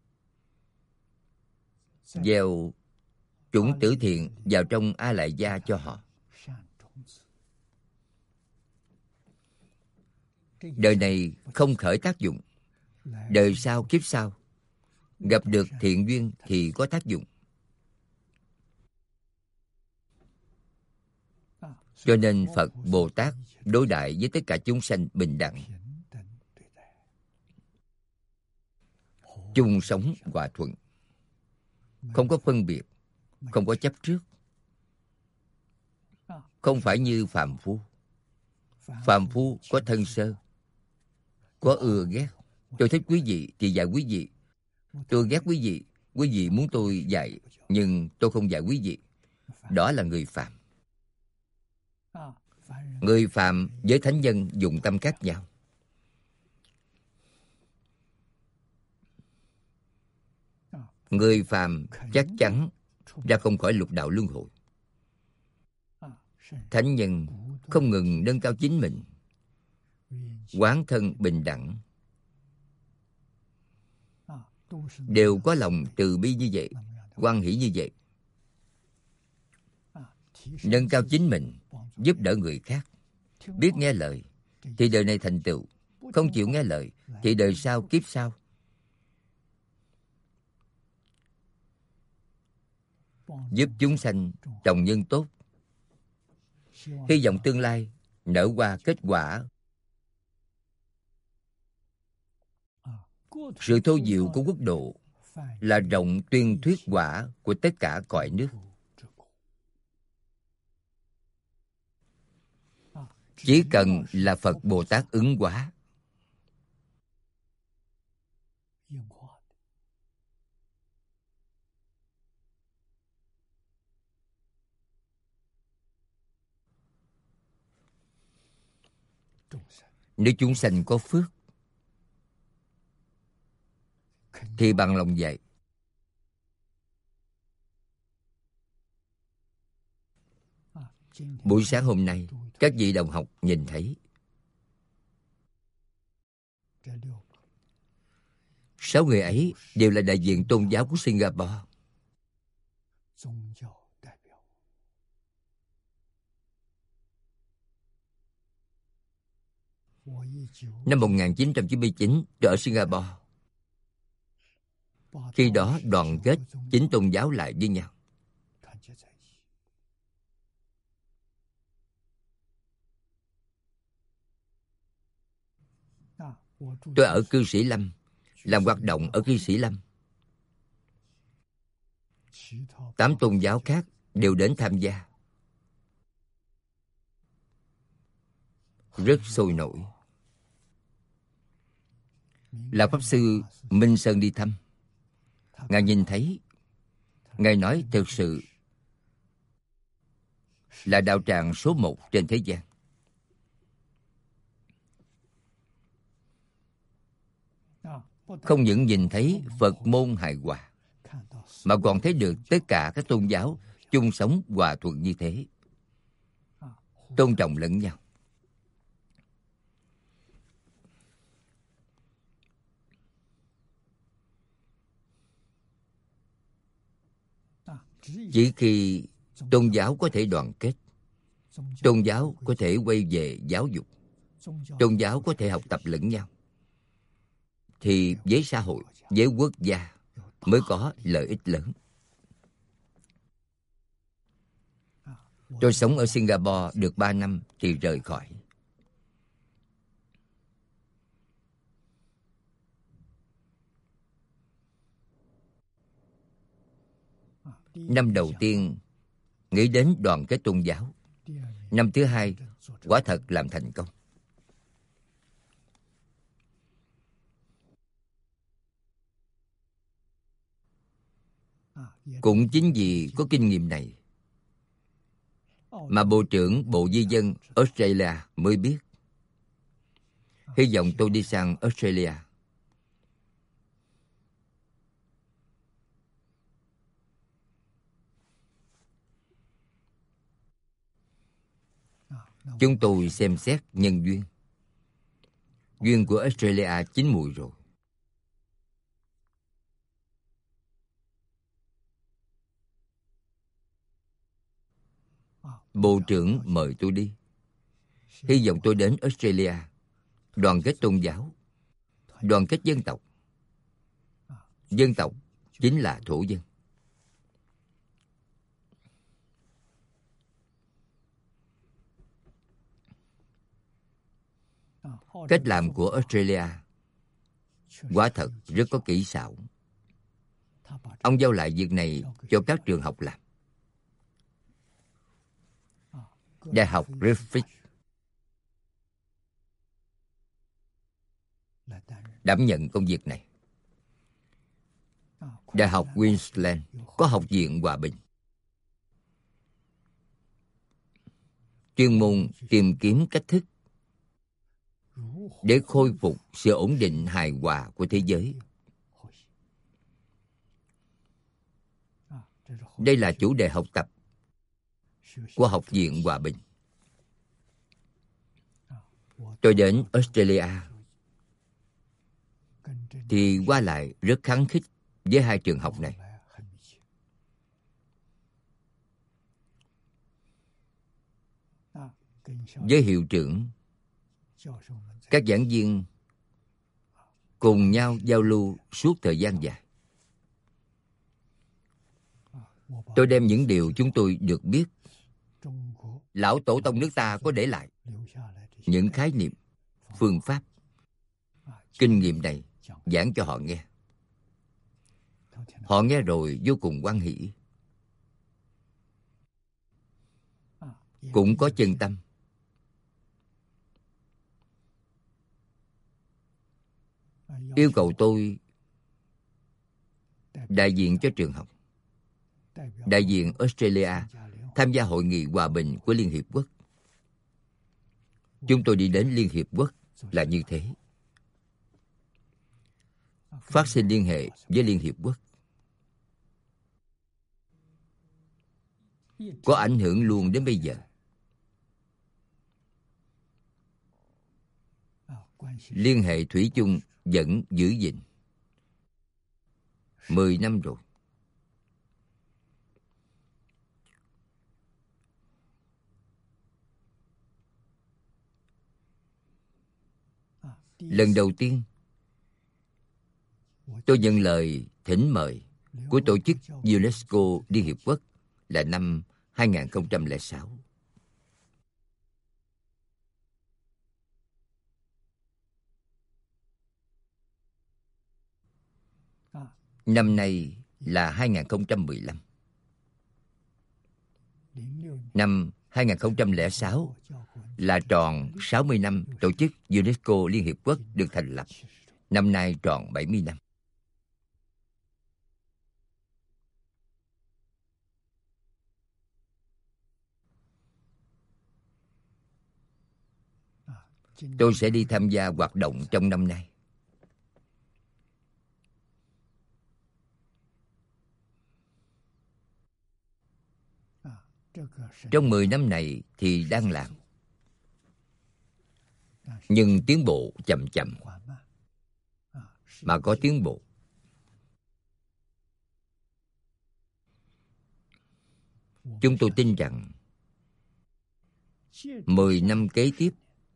gieo chủng tử thiện vào trong A Lại Gia cho họ. Đời này không khởi tác dụng, đời sau kiếp sau gặp được thiện duyên thì có tác dụng. Cho nên Phật Bồ Tát đối đãi với tất cả chúng sanh bình đẳng, chung sống hòa thuận, không có phân biệt, không có chấp trước. Không phải như phàm phu. Phàm phu có thân sơ, có ưa ghét. Tôi thích quý vị thì dạy quý vị, tôi ghét quý vị, quý vị muốn tôi dạy nhưng tôi không dạy quý vị. Đó là người phàm. Người phàm với thánh nhân dụng tâm khác nhau. Người phàm chắc chắn ra không khỏi lục đạo luân hồi. Thánh nhân không ngừng nâng cao chính mình, quán thân bình đẳng, đều có lòng từ bi như vậy, hoan hỷ như vậy. Nâng cao chính mình, giúp đỡ người khác. Biết nghe lời thì đời này thành tựu, không chịu nghe lời thì đời sau kiếp sau giúp chúng sanh trồng nhân tốt, hy vọng tương lai nở hoa kết quả. Sự thô diệu của quốc độ là rộng tuyên thuyết quả của tất cả cõi nước. Chỉ cần là Phật Bồ Tát ứng hóa. Nếu chúng sanh có phước thì bằng lòng dạy. Buổi sáng hôm nay, các vị đồng học nhìn thấy sáu người ấy đều là đại diện tôn giáo của Singapore. Năm một nghìn chín trăm chín mươi chín, tôi ở Singapore. Khi đó đoàn kết chín tôn giáo lại với nhau. Tôi ở cư sĩ Lâm, làm hoạt động ở cư sĩ Lâm. Tám tôn giáo khác đều đến tham gia. Rất sôi nổi. Là Pháp Sư Minh Sơn đi thăm. Ngài nhìn thấy, Ngài nói thực sự là đạo tràng số một trên thế gian. Không những nhìn thấy Phật môn hài hòa, mà còn thấy được tất cả các tôn giáo chung sống hòa thuận như thế, tôn trọng lẫn nhau. Chỉ khi tôn giáo có thể đoàn kết, tôn giáo có thể quay về giáo dục, tôn giáo có thể học tập lẫn nhau, thì với xã hội, với quốc gia mới có lợi ích lớn. Tôi sống ở Singapore được ba năm thì rời khỏi. Năm đầu tiên nghĩ đến đoàn kết tôn giáo. Năm thứ hai quả thật làm thành công. Cũng chính vì có kinh nghiệm này mà Bộ trưởng Bộ Di dân Australia mới biết. Hy vọng tôi đi sang Australia. Chúng tôi xem xét nhân duyên. Duyên của Australia chín mùi rồi. Bộ trưởng mời tôi đi. Hy vọng tôi đến Australia, đoàn kết tôn giáo, đoàn kết dân tộc. Dân tộc chính là thổ dân. Cách làm của Australia quả thật rất có kỹ xảo. Ông giao lại việc này cho các trường học làm. Đại học Griffith đảm nhận công việc này. Đại học Queensland có học viện hòa bình, chuyên môn tìm kiếm cách thức để khôi phục sự ổn định hài hòa của thế giới. Đây là chủ đề học tập của Học viện Hòa bình. Tôi đến Australia thì qua lại rất khăng khít với hai trường học này. Với hiệu trưởng, các giảng viên cùng nhau giao lưu suốt thời gian dài. Tôi đem những điều chúng tôi được biết, lão tổ tông nước ta có để lại, những khái niệm, phương pháp, kinh nghiệm này giảng cho họ nghe. Họ nghe rồi vô cùng hoan hỷ, cũng có chân tâm. Yêu cầu tôi đại diện cho trường học, đại diện Australia tham gia hội nghị hòa bình của Liên Hiệp Quốc. Chúng tôi đi đến Liên Hiệp Quốc là như thế, phát sinh liên hệ với Liên Hiệp Quốc, có ảnh hưởng luôn đến bây giờ. Liên hệ thủy chung vẫn giữ gìn mười năm rồi. Lần đầu tiên tôi nhận lời thỉnh mời của tổ chức UNESCO Liên Hiệp Quốc là năm hai nghìn không trăm lẻ sáu. Năm nay là hai nghìn không trăm mười lăm. Năm hai nghìn không trăm lẻ sáu là tròn sáu mươi năm tổ chức UNESCO Liên Hiệp Quốc được thành lập. Năm nay tròn bảy mươi năm. Tôi sẽ đi tham gia hoạt động trong năm nay. Trong mười năm này thì đang làm, nhưng tiến bộ chậm chậm, mà có tiến bộ. Chúng tôi tin rằng mười năm kế tiếp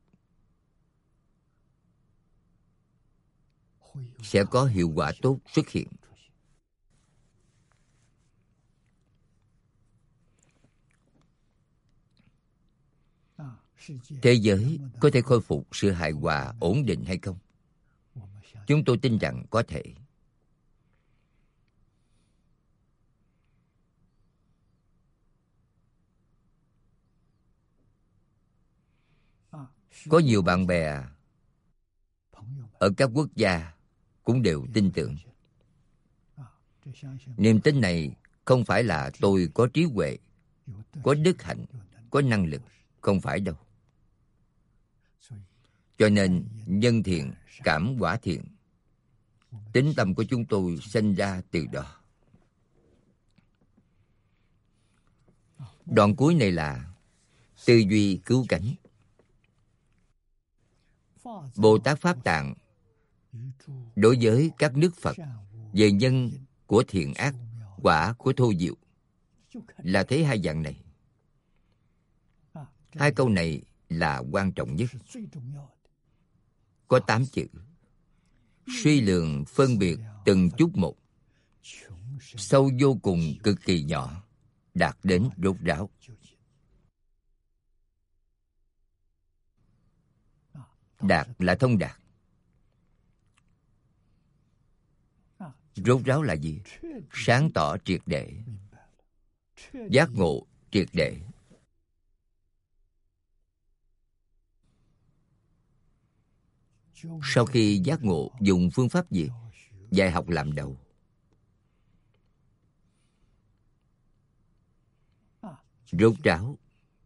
sẽ có hiệu quả tốt xuất hiện. Thế giới có thể khôi phục sự hài hòa, ổn định hay không? Chúng tôi tin rằng có thể. Có nhiều bạn bè ở các quốc gia cũng đều tin tưởng. Niềm tin này không phải là tôi có trí huệ, có đức hạnh, có năng lực, không phải đâu. Cho nên nhân thiện, cảm quả thiện, tính tâm của chúng tôi sinh ra từ đó. Đoạn cuối này là tư duy cứu cánh. Bồ Tát Pháp Tạng đối với các nước Phật về nhân của thiện ác, quả của thô diệu là thấy hai dạng này. Hai câu này là quan trọng nhất. Có tám chữ. Suy lường phân biệt từng chút một, sâu vô cùng cực kỳ nhỏ, đạt đến rốt ráo. Đạt là thông đạt. Rốt ráo là gì? Sáng tỏ triệt để, giác ngộ triệt để. Sau khi giác ngộ, dùng phương pháp gì? Dạy học làm đầu. Rốt ráo.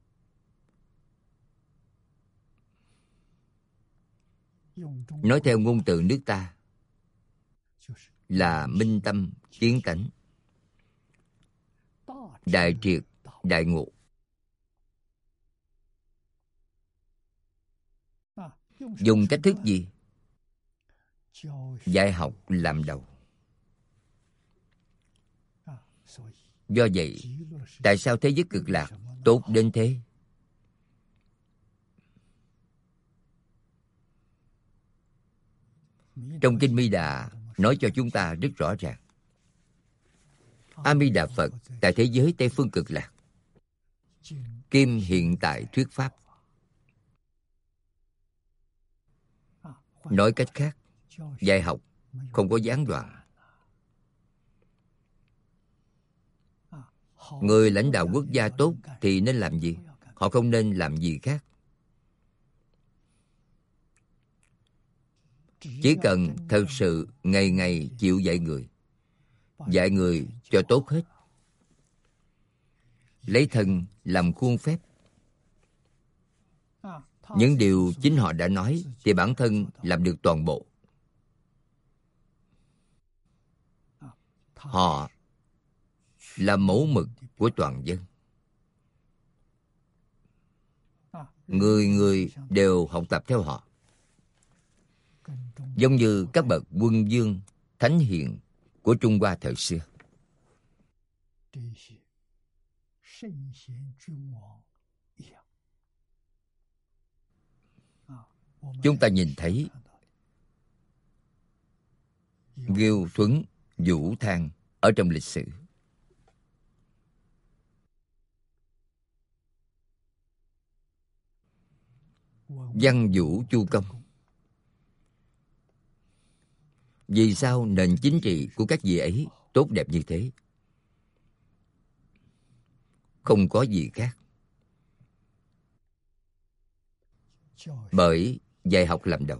Nói theo ngôn từ nước ta là minh tâm kiến tánh, đại triệt đại ngộ. Dùng cách thức gì? Dạy học làm đầu. Do vậy, tại sao thế giới cực lạc tốt đến thế? Trong Kinh Mi Đà nói cho chúng ta rất rõ ràng. A Di Đà Phật tại thế giới Tây phương Cực Lạc, kim hiện tại thuyết pháp. Nói cách khác, dạy học không có gián đoạn. Người lãnh đạo quốc gia tốt thì nên làm gì? Họ không nên làm gì khác. Chỉ cần thật sự ngày ngày chịu dạy người, dạy người cho tốt hết, lấy thân làm khuôn phép. Những điều chính họ đã nói thì bản thân làm được toàn bộ. Họ là mẫu mực của toàn dân. Người người đều học tập theo họ. Giống như các bậc quân vương, thánh hiền của Trung Hoa thời xưa. Chúng ta nhìn thấy Nghiêu Thuấn, Vũ Thang ở trong lịch sử. Văn Vũ Chu Công. Vì sao nền chính trị của các vị ấy tốt đẹp như thế? Không có gì khác. Bởi dạy học làm đầu.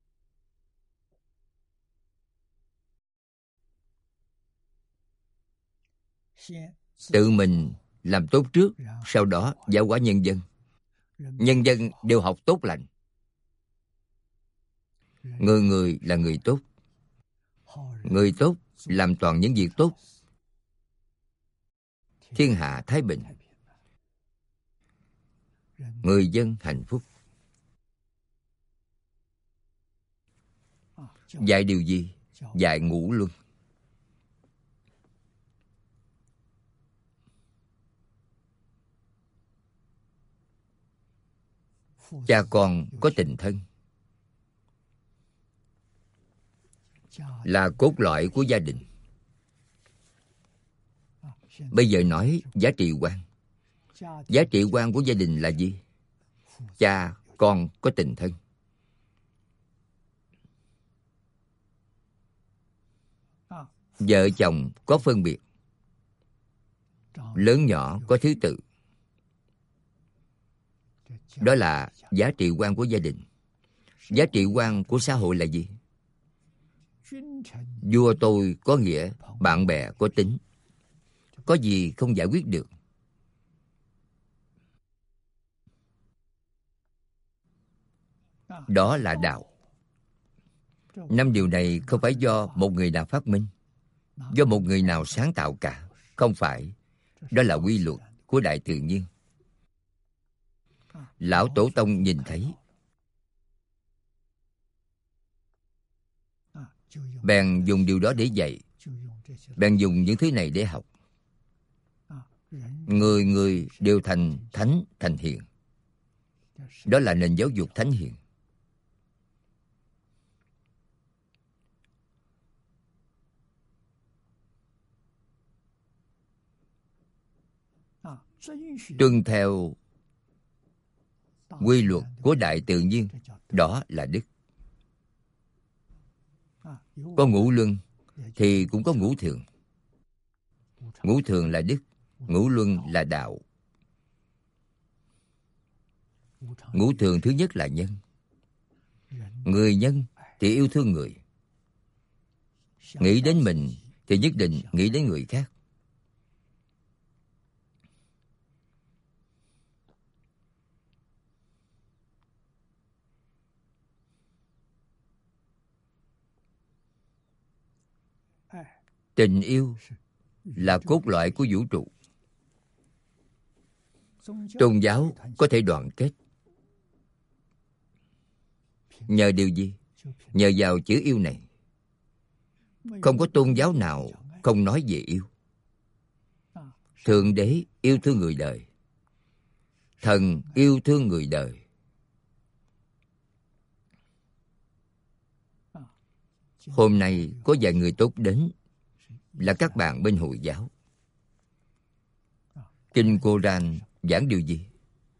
Tự mình làm tốt trước, sau đó giáo hóa nhân dân. Nhân dân đều học tốt lành. Người người là người tốt. Người tốt làm toàn những việc tốt. Thiên hạ thái bình. Người dân hạnh phúc. Dạy điều gì? Dạy ngũ luân. Cha con có tình thân, là cốt lõi của gia đình. Bây giờ nói giá trị quan. Giá trị quan của gia đình là gì? Cha con có tình thân. Vợ chồng có phân biệt. Lớn nhỏ có thứ tự. Đó là giá trị quan của gia đình. Giá trị quan của xã hội là gì? Vua tôi có nghĩa, bạn bè có tính. Có gì không giải quyết được. Đó là đạo. Năm điều này không phải do một người nào phát minh, do một người nào sáng tạo cả. Không phải. Đó là quy luật của đại tự nhiên. Lão Tổ Tông nhìn thấy, bèn dùng điều đó để dạy. Bèn dùng những thứ này để học. Người người đều thành thánh, thành hiền. Đó là nền giáo dục thánh hiền. Tuân theo quy luật của đại tự nhiên, đó là đức. Có ngũ luân thì cũng có ngũ thường. Ngũ thường là đức, ngũ luân là đạo. Ngũ thường thứ nhất là nhân. Người nhân thì yêu thương người. Nghĩ đến mình thì nhất định nghĩ đến người khác. Tình yêu là cốt lõi của vũ trụ. Tôn giáo có thể đoàn kết. Nhờ điều gì? Nhờ vào chữ yêu này. Không có tôn giáo nào không nói về yêu. Thượng Đế yêu thương người đời. Thần yêu thương người đời. Hôm nay có vài người tốt đến là các bạn bên Hồi giáo. Kinh Cô-ranh giảng điều gì?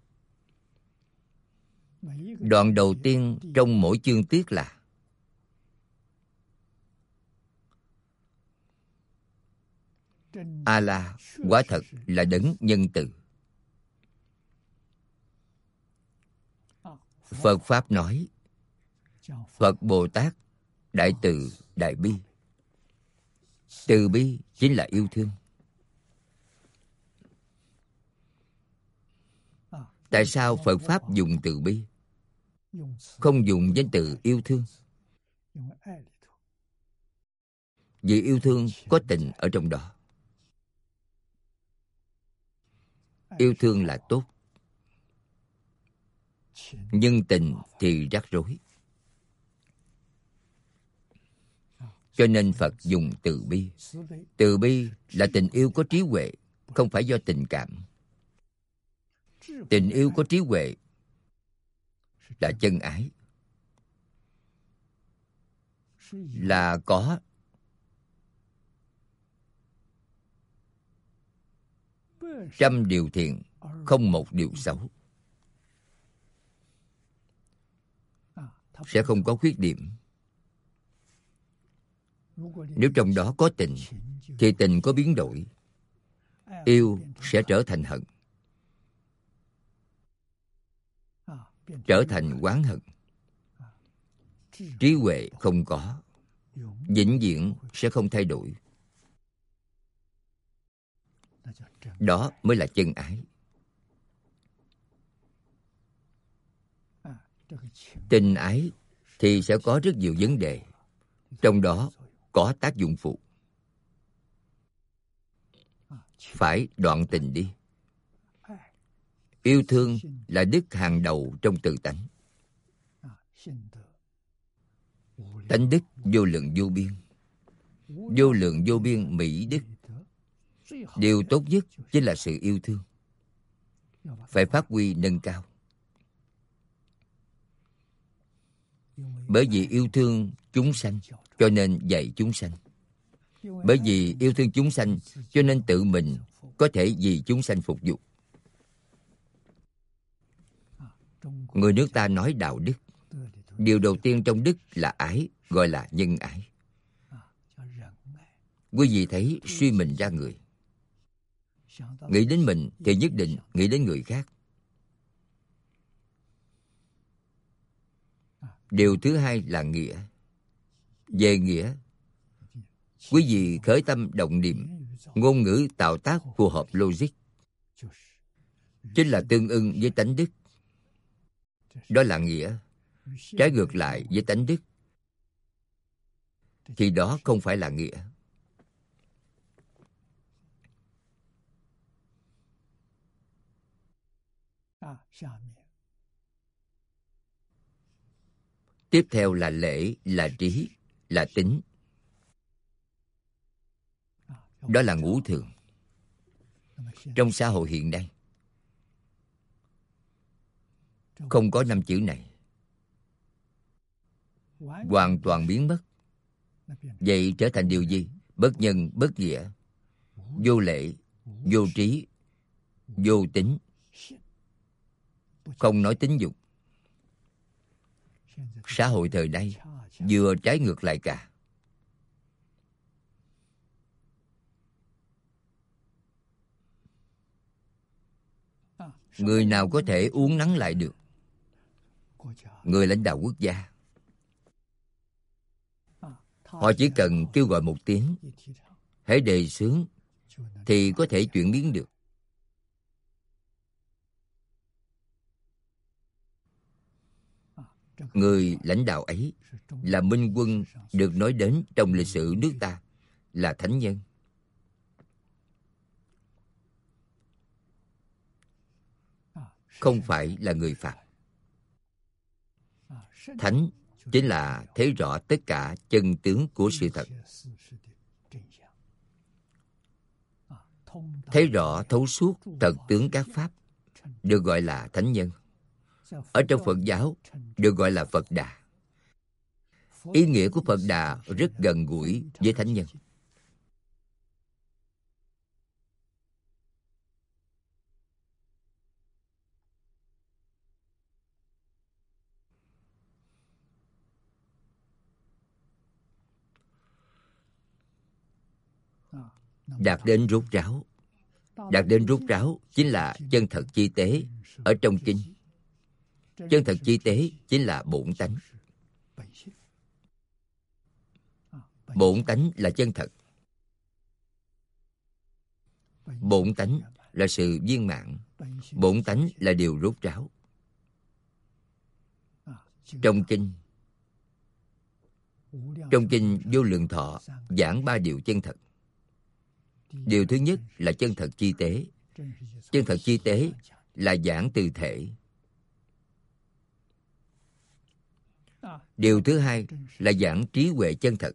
Đoạn đầu tiên trong mỗi chương tiết là A-la quả thật là đấng nhân từ. Phật Pháp nói Phật Bồ Tát đại từ đại bi. Từ bi chính là yêu thương. Tại sao Phật Pháp dùng từ bi, không dùng danh từ yêu thương? Vì yêu thương có tình ở trong đó. Yêu thương là tốt, nhưng tình thì rắc rối. Cho nên Phật dùng từ bi. Từ bi là tình yêu có trí huệ, không phải do tình cảm. Tình yêu có trí huệ là chân ái, là có trăm điều thiện, không một điều xấu, sẽ không có khuyết điểm. Nếu trong đó có tình, thì tình có biến đổi. Yêu sẽ trở thành hận, trở thành oán hận. Trí huệ không có, vĩnh viễn sẽ không thay đổi. Đó mới là chân ái. Tình ái thì sẽ có rất nhiều vấn đề, trong đó có tác dụng phụ. Phải đoạn tình đi. Yêu thương là đức hàng đầu trong tự tánh. Tánh đức vô lượng vô biên. Vô lượng vô biên mỹ đức. Điều tốt nhất chính là sự yêu thương. Phải phát huy nâng cao. Bởi vì yêu thương chúng sanh, cho nên dạy chúng sanh. Bởi vì yêu thương chúng sanh, cho nên tự mình có thể vì chúng sanh phục vụ. Người nước ta nói đạo đức. Điều đầu tiên trong đức là ái, gọi là nhân ái. Quý vị thấy suy mình ra người. Nghĩ đến mình thì nhất định nghĩ đến người khác. Điều thứ hai là nghĩa. Về nghĩa, quý vị khởi tâm động niệm, ngôn ngữ tạo tác phù hợp logic, chính là tương ưng với tánh đức. Đó là nghĩa. Trái ngược lại với tánh đức thì đó không phải là nghĩa. Tiếp theo là lễ, là trí, là tính. Đó là ngũ thường. Trong xã hội hiện nay không có năm chữ này, hoàn toàn biến mất. Vậy trở thành điều gì? Bất nhân, bất nghĩa, vô lễ, vô trí, vô tính. Không nói tính dục. Xã hội thời nay vừa trái ngược lại cả. Người nào có thể uốn nắn lại được? Người lãnh đạo quốc gia. Họ chỉ cần kêu gọi một tiếng, hãy đề xướng, thì có thể chuyển biến được. Người lãnh đạo ấy là minh quân được nói đến trong lịch sử nước ta, là thánh nhân. Không phải là người phạm. Thánh chính là thấy rõ tất cả chân tướng của sự thật, thấy rõ thấu suốt thật tướng các pháp, được gọi là thánh nhân. Ở trong Phật giáo được gọi là Phật Đà. Ý nghĩa của Phật Đà rất gần gũi với thánh nhân. đạt đến rốt ráo. Đạt đến rốt ráo chính là chân thật chi tế ở trong kinh. Chân thật chi tế chính là bổn tánh. Bổn tánh là chân thật. Bổn tánh là sự viên mãn. Bổn tánh là điều rốt ráo. Trong kinh Trong kinh Vô Lượng Thọ giảng ba điều chân thật. Điều thứ nhất là chân thật chi tế. Chân thật chi tế là giảng từ thể. Điều thứ hai là giảng trí huệ chân thật.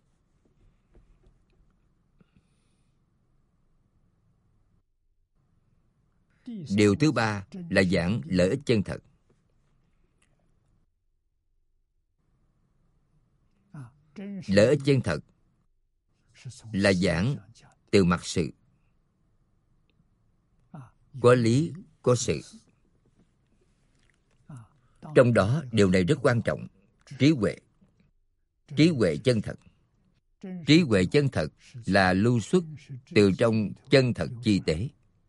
Điều thứ ba là giảng lợi ích chân thật. Lợi ích chân thật là giảng từ mặt sự. Có lý, có sự. Trong đó điều này rất quan trọng. Trí huệ. Trí huệ chân thật. Trí huệ chân thật là lưu xuất từ trong chân thật chi tế.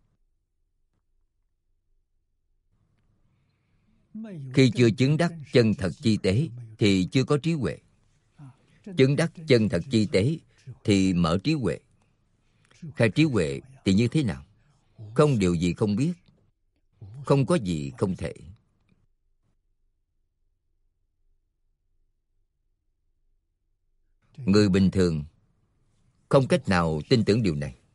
Khi chưa chứng đắc chân thật chi tế thì chưa có trí huệ. Chứng đắc chân thật chi tế thì mở trí huệ. Khai trí huệ thì như thế nào? Không điều gì không biết, không có gì không thể. Người bình thường không cách nào tin tưởng điều này.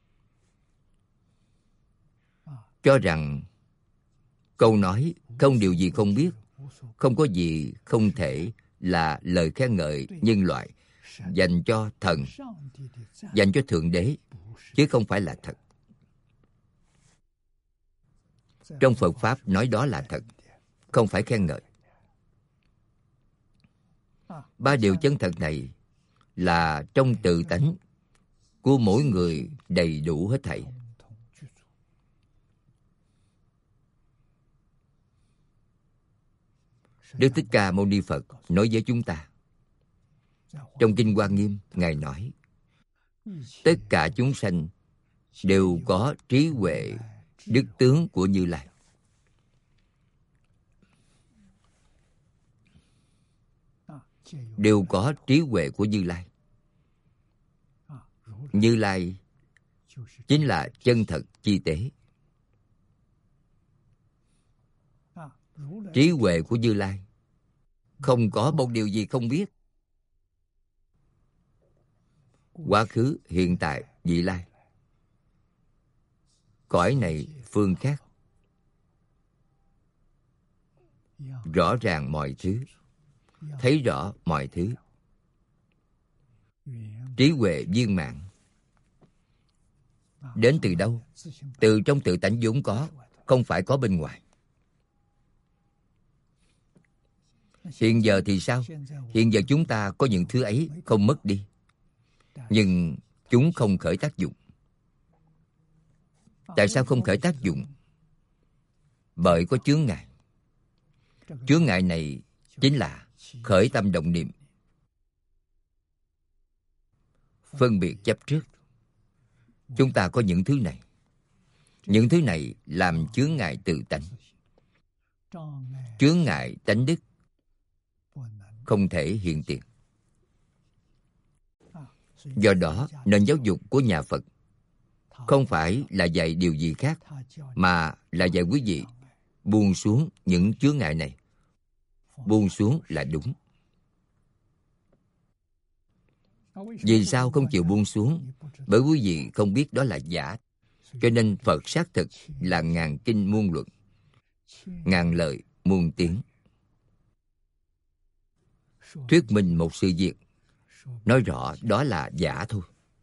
Cho rằng câu nói không điều gì không biết, không có gì không thể là lời khen ngợi nhân loại dành cho thần, dành cho Thượng Đế, chứ không phải là thật. Trong Phật Pháp nói đó là thật, không phải khen ngợi. Ba điều chân thật này là trong tự tánh của mỗi người đầy đủ hết thảy. Đức Thích Ca Mâu Ni Phật nói với chúng ta. Trong Kinh Hoa Nghiêm, Ngài nói, tất cả chúng sanh đều có trí huệ, đức tướng của Như Lai. Đều có trí huệ của Như Lai. Như Lai chính là chân thật chi tế. Trí huệ của Như Lai không có một điều gì không biết. Quá khứ, hiện tại, vị lai. Cõi này, phương khác. Rõ ràng mọi thứ. Thấy rõ mọi thứ. Trí huệ viên mãn. Đến từ đâu? Từ trong tự tánh vốn có, không phải có bên ngoài. Hiện giờ thì sao? Hiện giờ chúng ta có những thứ ấy không mất đi, nhưng chúng không khởi tác dụng. Tại sao không khởi tác dụng? Bởi có chướng ngại. Chướng ngại này chính là khởi tâm động niệm, phân biệt chấp trước. Chúng ta có những thứ này. Những thứ này làm chướng ngại tự tánh. Chướng ngại tánh đức không thể hiện tiền. Do đó, nền giáo dục của nhà Phật không phải là dạy điều gì khác, mà là dạy quý vị buông xuống những chướng ngại này. Buông xuống là đúng. Vì sao không chịu buông xuống? Bởi quý vị không biết đó là giả. Cho nên Phật xác thực là ngàn kinh muôn luận, ngàn lời muôn tiếng. Thuyết minh một sự việc, nói rõ đó là giả thôi.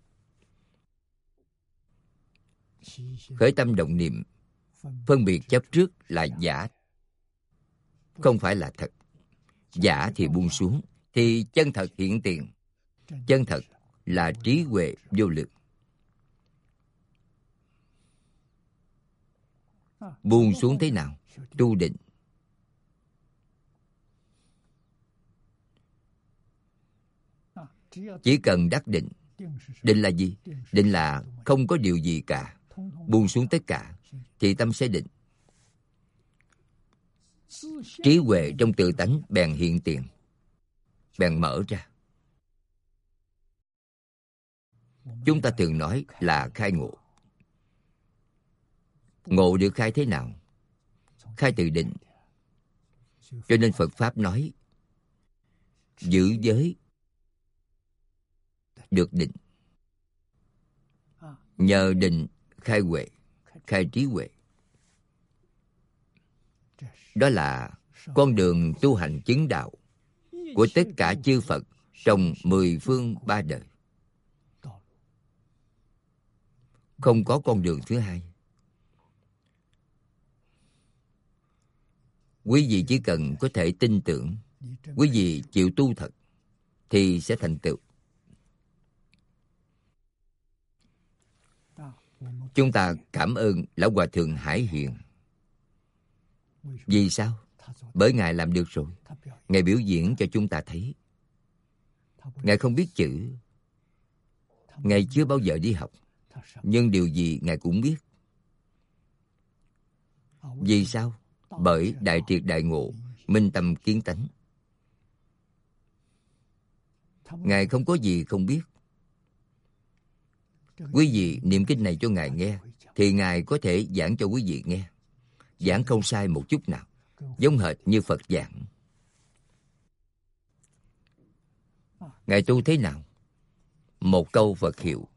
Khởi tâm động niệm, phân biệt chấp trước là giả, không phải là thật. Giả thì buông xuống, thì chân thật hiện tiền. Chân thật là trí huệ vô lượng. Buông xuống thế nào? Tu định. Chỉ cần đắc định Định là gì? Định là không có điều gì cả, buông xuống tất cả, thì tâm sẽ định. Trí huệ trong tự tánh bèn hiện tiền, bèn mở ra. Chúng ta thường nói là khai ngộ. Ngộ được khai thế nào? Khai từ định. Cho nên Phật Pháp nói giữ giới được định. Nhờ định khai huệ, khai trí huệ. Đó là con đường tu hành chứng đạo của tất cả chư Phật trong mười phương ba đời. Không có con đường thứ hai. Quý vị chỉ cần có thể tin tưởng, quý vị chịu tu thật, thì sẽ thành tựu. Chúng ta cảm ơn Lão Hòa Thượng Hải Hiền. Vì sao? Bởi Ngài làm được rồi. Ngài biểu diễn cho chúng ta thấy. Ngài không biết chữ, Ngài chưa bao giờ đi học, nhưng điều gì Ngài cũng biết. Vì sao? Bởi đại triệt đại ngộ, minh tâm kiến tánh. Ngài không có gì không biết. Quý vị niệm kinh này cho Ngài nghe, thì Ngài có thể giảng cho quý vị nghe. Giảng không sai một chút nào, giống hệt như Phật giảng. Ngài tu thế nào? Một câu Phật hiệu.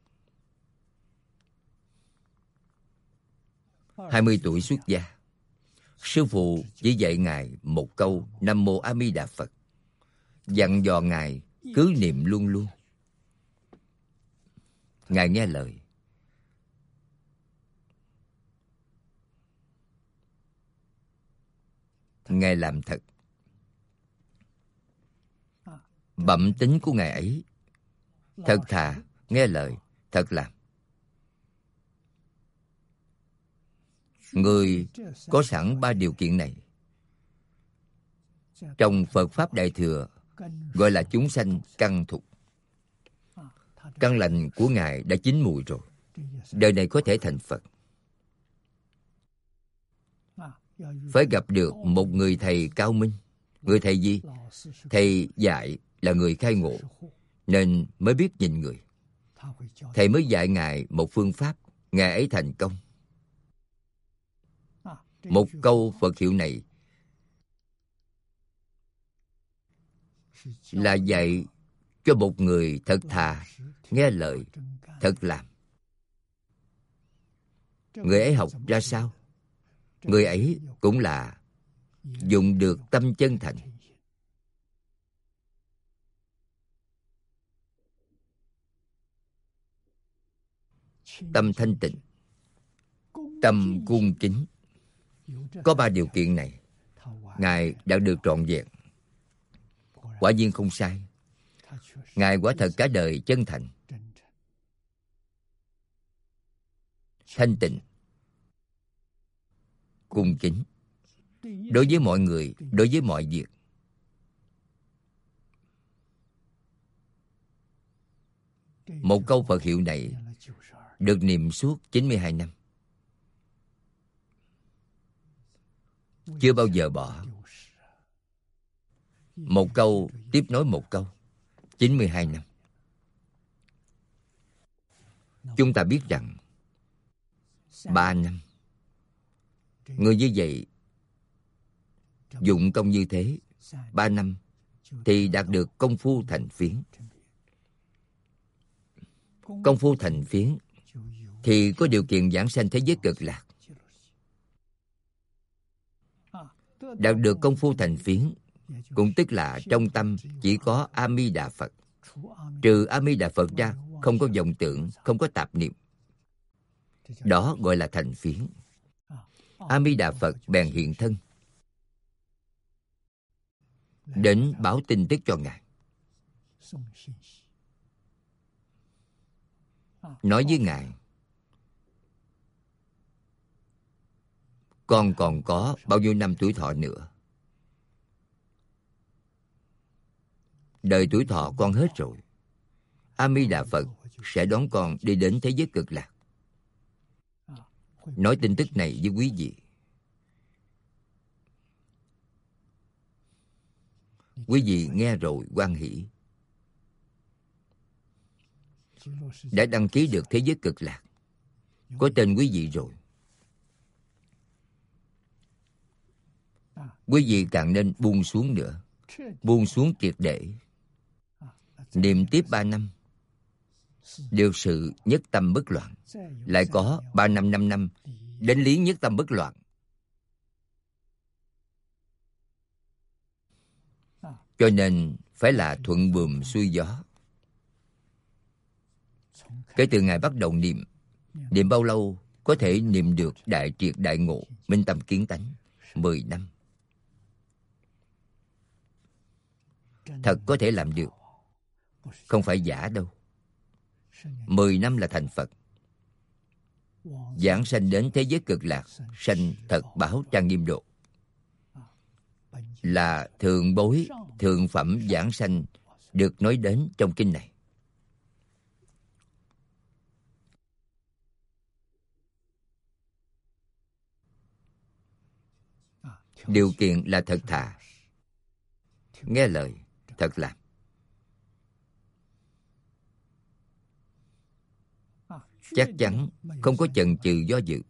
hai mươi tuổi xuất gia, sư phụ chỉ dạy Ngài một câu Nam Mô A Di Đà Phật, dặn dò Ngài cứ niệm luôn luôn. Ngài nghe lời. Ngài làm thật. Bẩm tính của Ngài ấy, thật thà, nghe lời, thật làm. Người có sẵn ba điều kiện này, trong Phật Pháp Đại Thừa gọi là chúng sanh căn thục. Căn lành của Ngài đã chín mùi rồi, đời này có thể thành Phật. Phải gặp được một người thầy cao minh. Người thầy gì? Thầy dạy là người khai ngộ, nên mới biết nhìn người. Thầy mới dạy Ngài một phương pháp, Ngài ấy thành công. Một câu Phật hiệu này là dạy cho một người thật thà, nghe lời, thật làm. Người ấy học ra sao? Người ấy cũng là dùng được tâm chân thành. Tâm thanh tịnh, tâm cung kính. Có ba điều kiện này, Ngài đã được trọn vẹn. Quả nhiên không sai. Ngài quả thật cả đời chân thành, thanh tịnh, cung kính. Đối với mọi người, đối với mọi việc. Một câu Phật hiệu này được niệm suốt chín mươi hai năm, chưa bao giờ bỏ. Một câu tiếp nối một câu, chín mươi hai năm. Chúng ta biết rằng ba năm, người như vậy dụng công như thế, ba năm thì đạt được công phu thành phiến. Công phu thành phiến thì có điều kiện giảng sanh thế giới cực lạc. Đạt được công phu thành phiến cũng tức là trong tâm chỉ có A Di Đà Phật. Trừ A Di Đà Phật ra, không có vọng tưởng, không có tạp niệm. Đó gọi là thành phiến. A Di Đà Phật bèn hiện thân, đến báo tin tức cho Ngài. Nói với Ngài, con còn có bao nhiêu năm tuổi thọ nữa? Đời tuổi thọ con hết rồi. A Di Đà Phật sẽ đón con đi đến thế giới cực lạc. Nói tin tức này với quý vị. Quý vị nghe rồi hoan hỷ, đã đăng ký được thế giới cực lạc, có tên quý vị rồi. Quý vị càng nên buông xuống nữa, buông xuống triệt để. Niệm tiếp ba năm, điều sự nhất tâm bất loạn. Lại có ba năm, năm năm, đến lý nhất tâm bất loạn. Cho nên phải là thuận buồm xuôi gió. Kể từ ngày bắt đầu niệm, niệm bao lâu có thể niệm được đại triệt đại ngộ, minh tâm kiến tánh? Mười năm. Thật có thể làm được, không phải giả đâu. Mười năm là thành Phật. Giảng sanh đến thế giới cực lạc, sanh thật báo trang nghiêm độ. Là thượng bối, thượng phẩm giảng sanh được nói đến trong kinh này. Điều kiện là thật thà, nghe lời, thật làm. Chắc chắn, không có chần chừ do dự.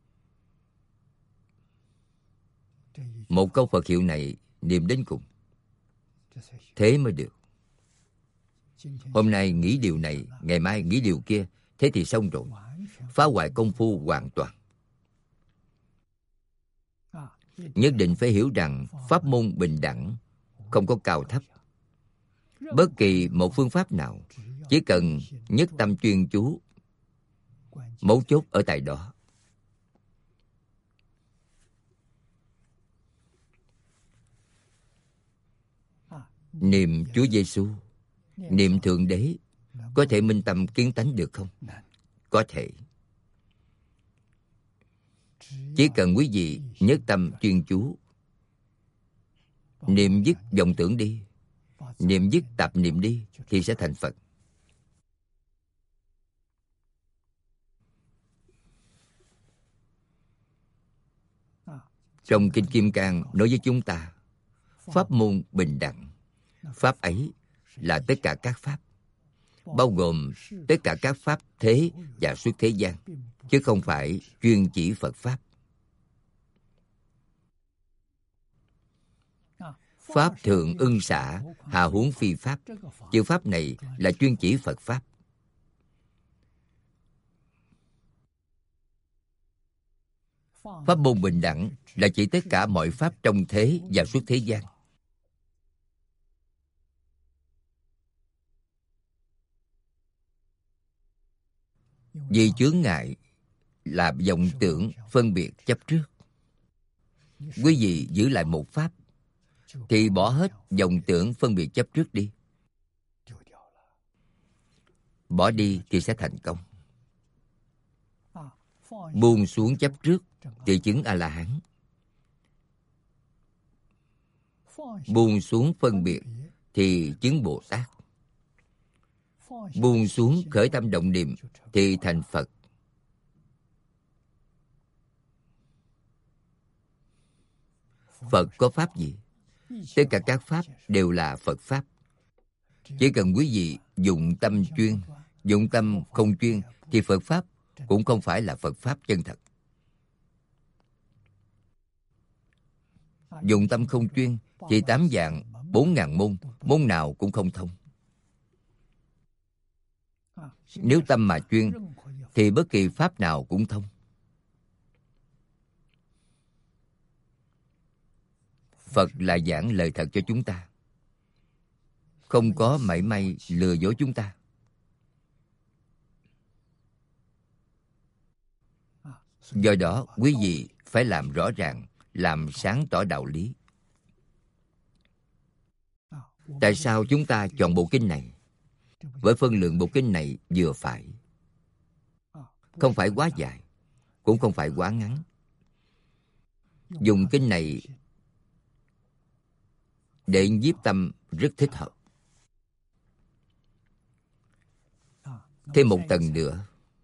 Một câu Phật hiệu này niệm đến cùng, thế mới được. Hôm nay nghĩ điều này, ngày mai nghĩ điều kia, thế thì xong rồi, phá hoại công phu hoàn toàn. Nhất định phải hiểu rằng pháp môn bình đẳng, không có cao thấp. Bất kỳ một phương pháp nào, chỉ cần nhất tâm chuyên chú, mấu chốt ở tại đó. Niệm Chúa Giêsu, niệm Thượng Đế, có thể minh tâm kiến tánh được không? Có thể. Chỉ cần quý vị nhất tâm chuyên chú, niệm dứt vọng tưởng đi, niệm dứt tạp niệm đi, thì sẽ thành Phật. Trong Kinh Kim Cang nói với chúng ta, pháp môn bình đẳng. Pháp ấy là tất cả các pháp, bao gồm tất cả các pháp thế và xuất thế gian, chứ không phải chuyên chỉ Phật Pháp. Pháp thường ưng xả, hà huống phi pháp. Chữ Pháp này là chuyên chỉ Phật Pháp. Pháp môn bình đẳng là chỉ tất cả mọi pháp trong thế và suốt thế gian. Vì chướng ngại là vọng tưởng, phân biệt, chấp trước. Quý vị giữ lại một pháp, thì bỏ hết vọng tưởng, phân biệt, chấp trước đi. Bỏ đi thì sẽ thành công. Buông xuống chấp trước thì chứng A-la-hán. Buông xuống phân biệt thì chứng Bồ Tát. Buông xuống khởi tâm động niệm thì thành Phật. Phật có pháp gì? Tất cả các pháp đều là Phật Pháp. Chỉ cần quý vị dụng tâm chuyên, dụng tâm không chuyên, thì Phật Pháp cũng không phải là Phật Pháp chân thật. Dụng tâm không chuyên thì tám vạn, bốn ngàn môn, môn nào cũng không thông. Nếu tâm mà chuyên, thì bất kỳ pháp nào cũng thông. Phật là giảng lời thật cho chúng ta, không có mảy may lừa dối chúng ta. Do đó, quý vị phải làm rõ ràng, làm sáng tỏ đạo lý. Tại sao chúng ta chọn bộ kinh này? Với phân lượng bộ kinh này vừa phải, không phải quá dài, cũng không phải quá ngắn. Dùng kinh này để nhiếp tâm rất thích hợp. Thêm một tầng nữa,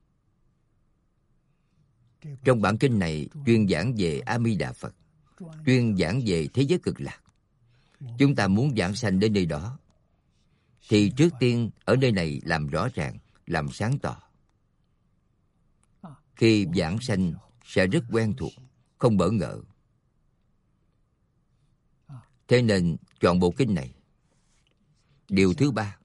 trong bản kinh này chuyên giảng về A Di Đà Phật, chuyên giảng về thế giới cực lạc. Chúng ta muốn giảng sanh đến nơi đó, thì trước tiên ở nơi này làm rõ ràng, làm sáng tỏ. Khi giảng sanh sẽ rất quen thuộc, không bỡ ngỡ. Thế nên chọn bộ kinh này. Điều thứ ba,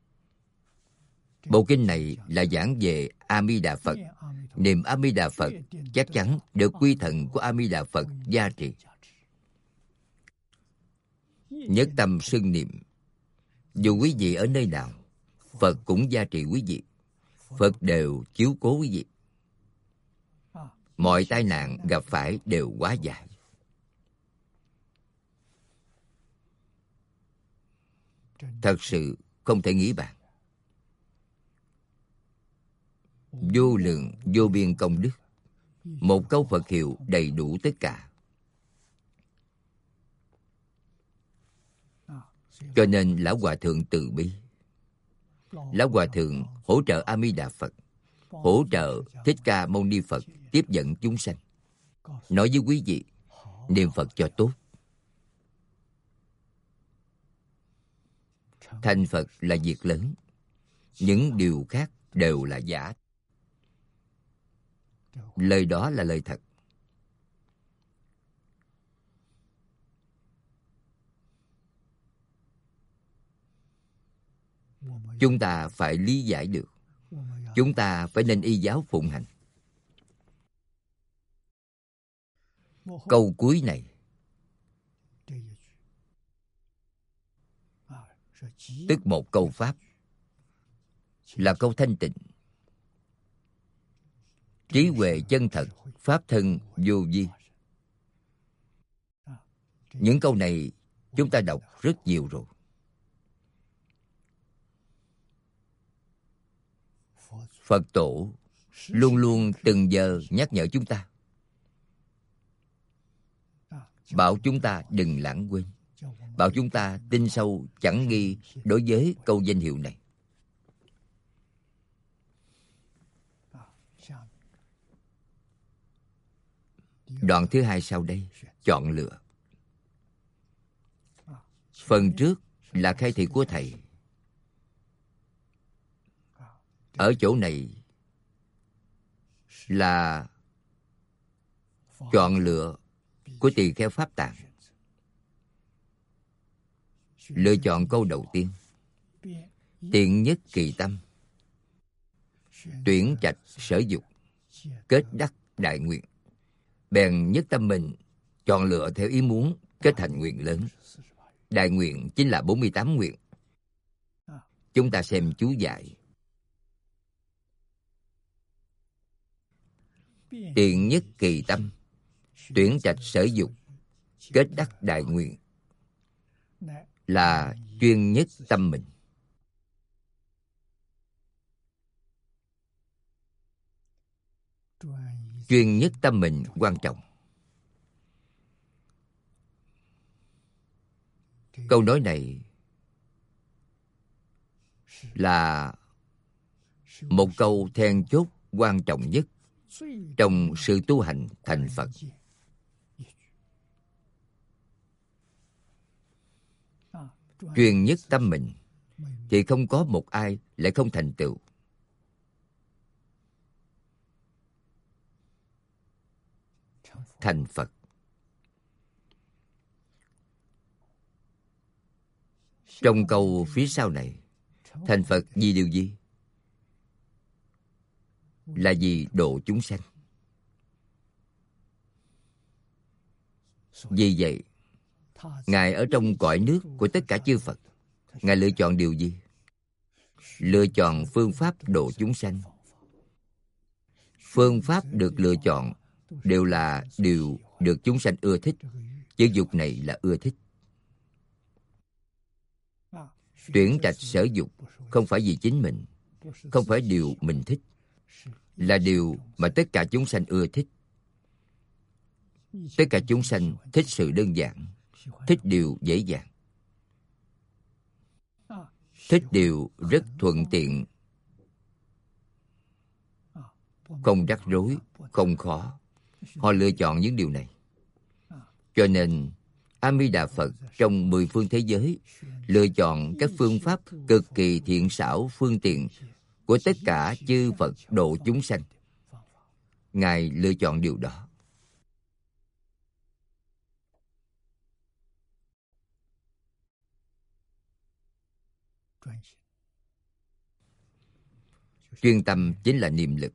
bộ kinh này là giảng về A Di Đà Phật. Niệm A Di Đà Phật chắc chắn được quy thần của A Di Đà Phật gia trì. Nhất tâm xưng niệm, dù quý vị ở nơi nào, Phật cũng gia trì quý vị. Phật đều chiếu cố quý vị. Mọi tai nạn gặp phải đều hóa giải. Thật sự không thể nghĩ bàn. Vô lượng vô biên công đức. Một câu Phật hiệu đầy đủ tất cả. Cho nên Lão Hòa Thượng từ bi. Lão Hòa Thượng hỗ trợ A Di Đà Phật, hỗ trợ Thích Ca Mâu Ni Phật tiếp dẫn chúng sanh. Nói với quý vị, niệm Phật cho tốt. Thành Phật là việc lớn. Những điều khác đều là giả. Lời đó là lời thật. Chúng ta phải lý giải được. Chúng ta phải nên y giáo phụng hành. Câu cuối này tức một câu pháp, là câu thanh tịnh. Trí huệ chân thật, pháp thân vô vi. Những câu này chúng ta đọc rất nhiều rồi. Phật tổ luôn luôn từng giờ nhắc nhở chúng ta, bảo chúng ta đừng lãng quên, bảo chúng ta tin sâu chẳng nghi đối với câu danh hiệu này. Đoạn thứ hai sau đây, chọn lựa. Phần trước là khai thị của thầy. Ở chỗ này là chọn lựa của tỳ kheo Pháp Tạng. Lựa chọn câu đầu tiên. Tiện nhất kỳ tâm, tuyển trạch sở dục, kết đắc đại nguyện. Bèn nhất tâm mình chọn lựa theo ý muốn, kết thành nguyện lớn. Đại nguyện chính là bốn mươi tám nguyện. Chúng ta xem chú giải. Tiện nhất kỳ tâm, tuyển trạch sở dục, kết đắc đại nguyện, là chuyên nhất tâm mình. Chuyên nhất tâm mình quan trọng. Câu nói này là một câu then chốt quan trọng nhất trong sự tu hành thành Phật. Chuyên nhất tâm mình thì không có một ai lại không thành tựu. Thành Phật. Trong câu phía sau này, thành Phật vì điều gì? Là vì độ chúng sanh. Vì vậy, Ngài ở trong cõi nước của tất cả chư Phật, Ngài lựa chọn điều gì? Lựa chọn phương pháp độ chúng sanh. Phương pháp được lựa chọn đều là điều được chúng sanh ưa thích. Chữ dục này là ưa thích. Tuyển trạch sở dục không phải vì chính mình, không phải điều mình thích, là điều mà tất cả chúng sanh ưa thích. Tất cả chúng sanh thích sự đơn giản, thích điều dễ dàng, thích điều rất thuận tiện, không rắc rối, không khó. Họ lựa chọn những điều này. Cho nên A Di Đà Phật trong mười phương thế giới lựa chọn các phương pháp cực kỳ thiện xảo phương tiện của tất cả chư Phật độ chúng sanh. Ngài lựa chọn điều đó. Chuyên tâm chính là niệm lực.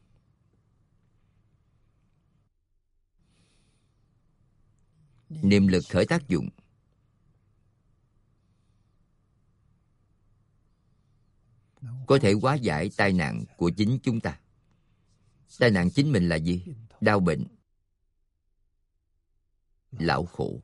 Niệm lực khởi tác dụng. Có thể hóa giải tai nạn của chính chúng ta. Tai nạn chính mình là gì? Đau bệnh, lão khổ.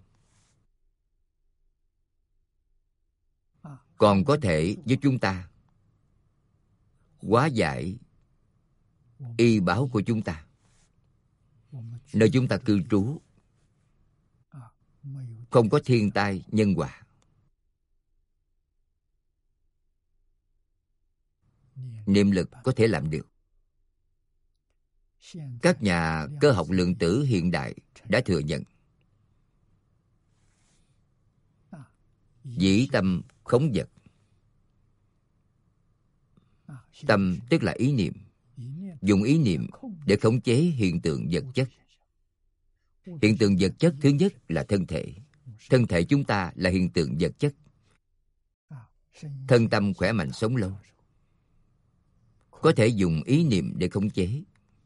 Còn có thể giúp chúng ta hóa giải y báo của chúng ta. Nơi chúng ta cư trú không có thiên tai nhân họa. Niệm lực có thể làm được. Các nhà cơ học lượng tử hiện đại đã thừa nhận dĩ tâm khống vật. Tâm tức là ý niệm. Dùng ý niệm để khống chế hiện tượng vật chất. Hiện tượng vật chất thứ nhất là thân thể. Thân thể chúng ta là hiện tượng vật chất. Thân tâm khỏe mạnh sống lâu. Có thể dùng ý niệm để khống chế.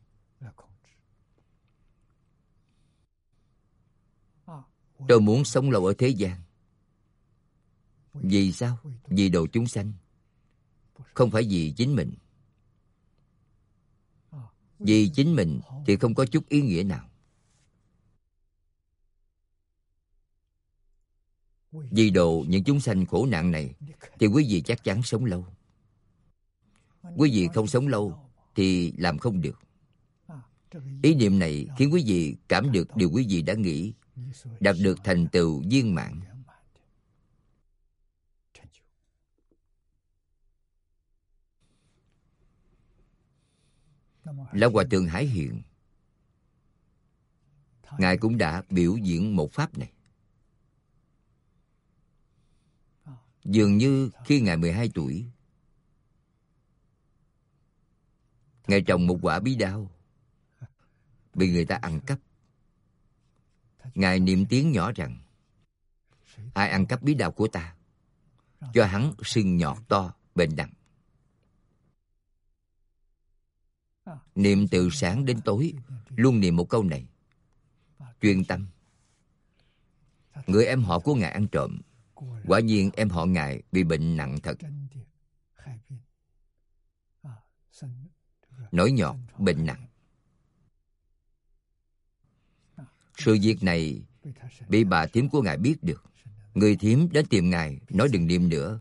Tôi muốn sống lâu ở thế gian. Vì sao? Vì độ chúng sanh. Không phải vì chính mình. Vì chính mình thì không có chút ý nghĩa nào. Vì độ những chúng sanh khổ nạn này thì quý vị chắc chắn sống lâu. Quý vị không sống lâu thì làm không được. Ý niệm này khiến quý vị cảm được điều quý vị đã nghĩ, đạt được thành tựu viên mãn. Lão Hòa Thượng Hải Hiện, Ngài cũng đã biểu diễn một pháp này. Dường như khi Ngài mười hai tuổi, Ngài trồng một quả bí đao, bị người ta ăn cắp. Ngài niệm tiếng nhỏ rằng: ai ăn cắp bí đao của ta, cho hắn sưng nhọt to, bệnh nặng. Niệm từ sáng đến tối, luôn niệm một câu này. Chuyên tâm. Người em họ của Ngài ăn trộm. Quả nhiên em họ Ngài bị bệnh nặng thật. Nổi nhọt, bệnh nặng. Sự việc này bị bà thím của Ngài biết được. Người thím đến tìm Ngài, nói đừng niệm nữa.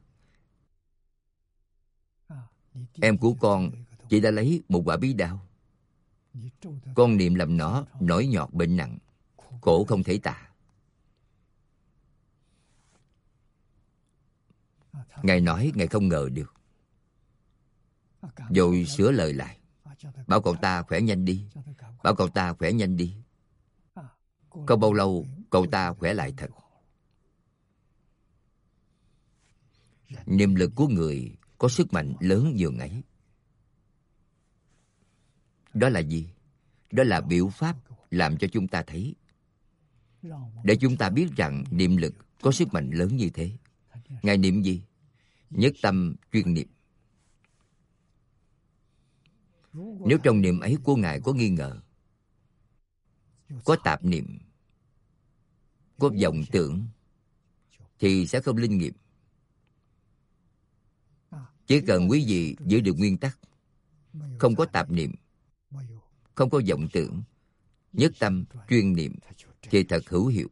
Em của con chỉ đã lấy một quả bí đao. Con niệm làm nó nổi nhọt bệnh nặng, khổ không thể tả. Ngài nói Ngài không ngờ được, rồi sửa lời lại. Bảo cậu ta khỏe nhanh đi. Bảo cậu ta khỏe nhanh đi. Không bao lâu cậu ta khỏe lại thật. Niệm lực của người có sức mạnh lớn nhường ấy. Đó là gì? Đó là biểu pháp làm cho chúng ta thấy, để chúng ta biết rằng niệm lực có sức mạnh lớn như thế. Ngài niệm gì? Nhất tâm chuyên niệm. Nếu trong niệm ấy của Ngài có nghi ngờ, có tạp niệm, có vọng tưởng, thì sẽ không linh nghiệm. Chỉ cần quý vị giữ được nguyên tắc, không có tạp niệm, không có vọng tưởng, nhất tâm chuyên niệm, thì thật hữu hiệu.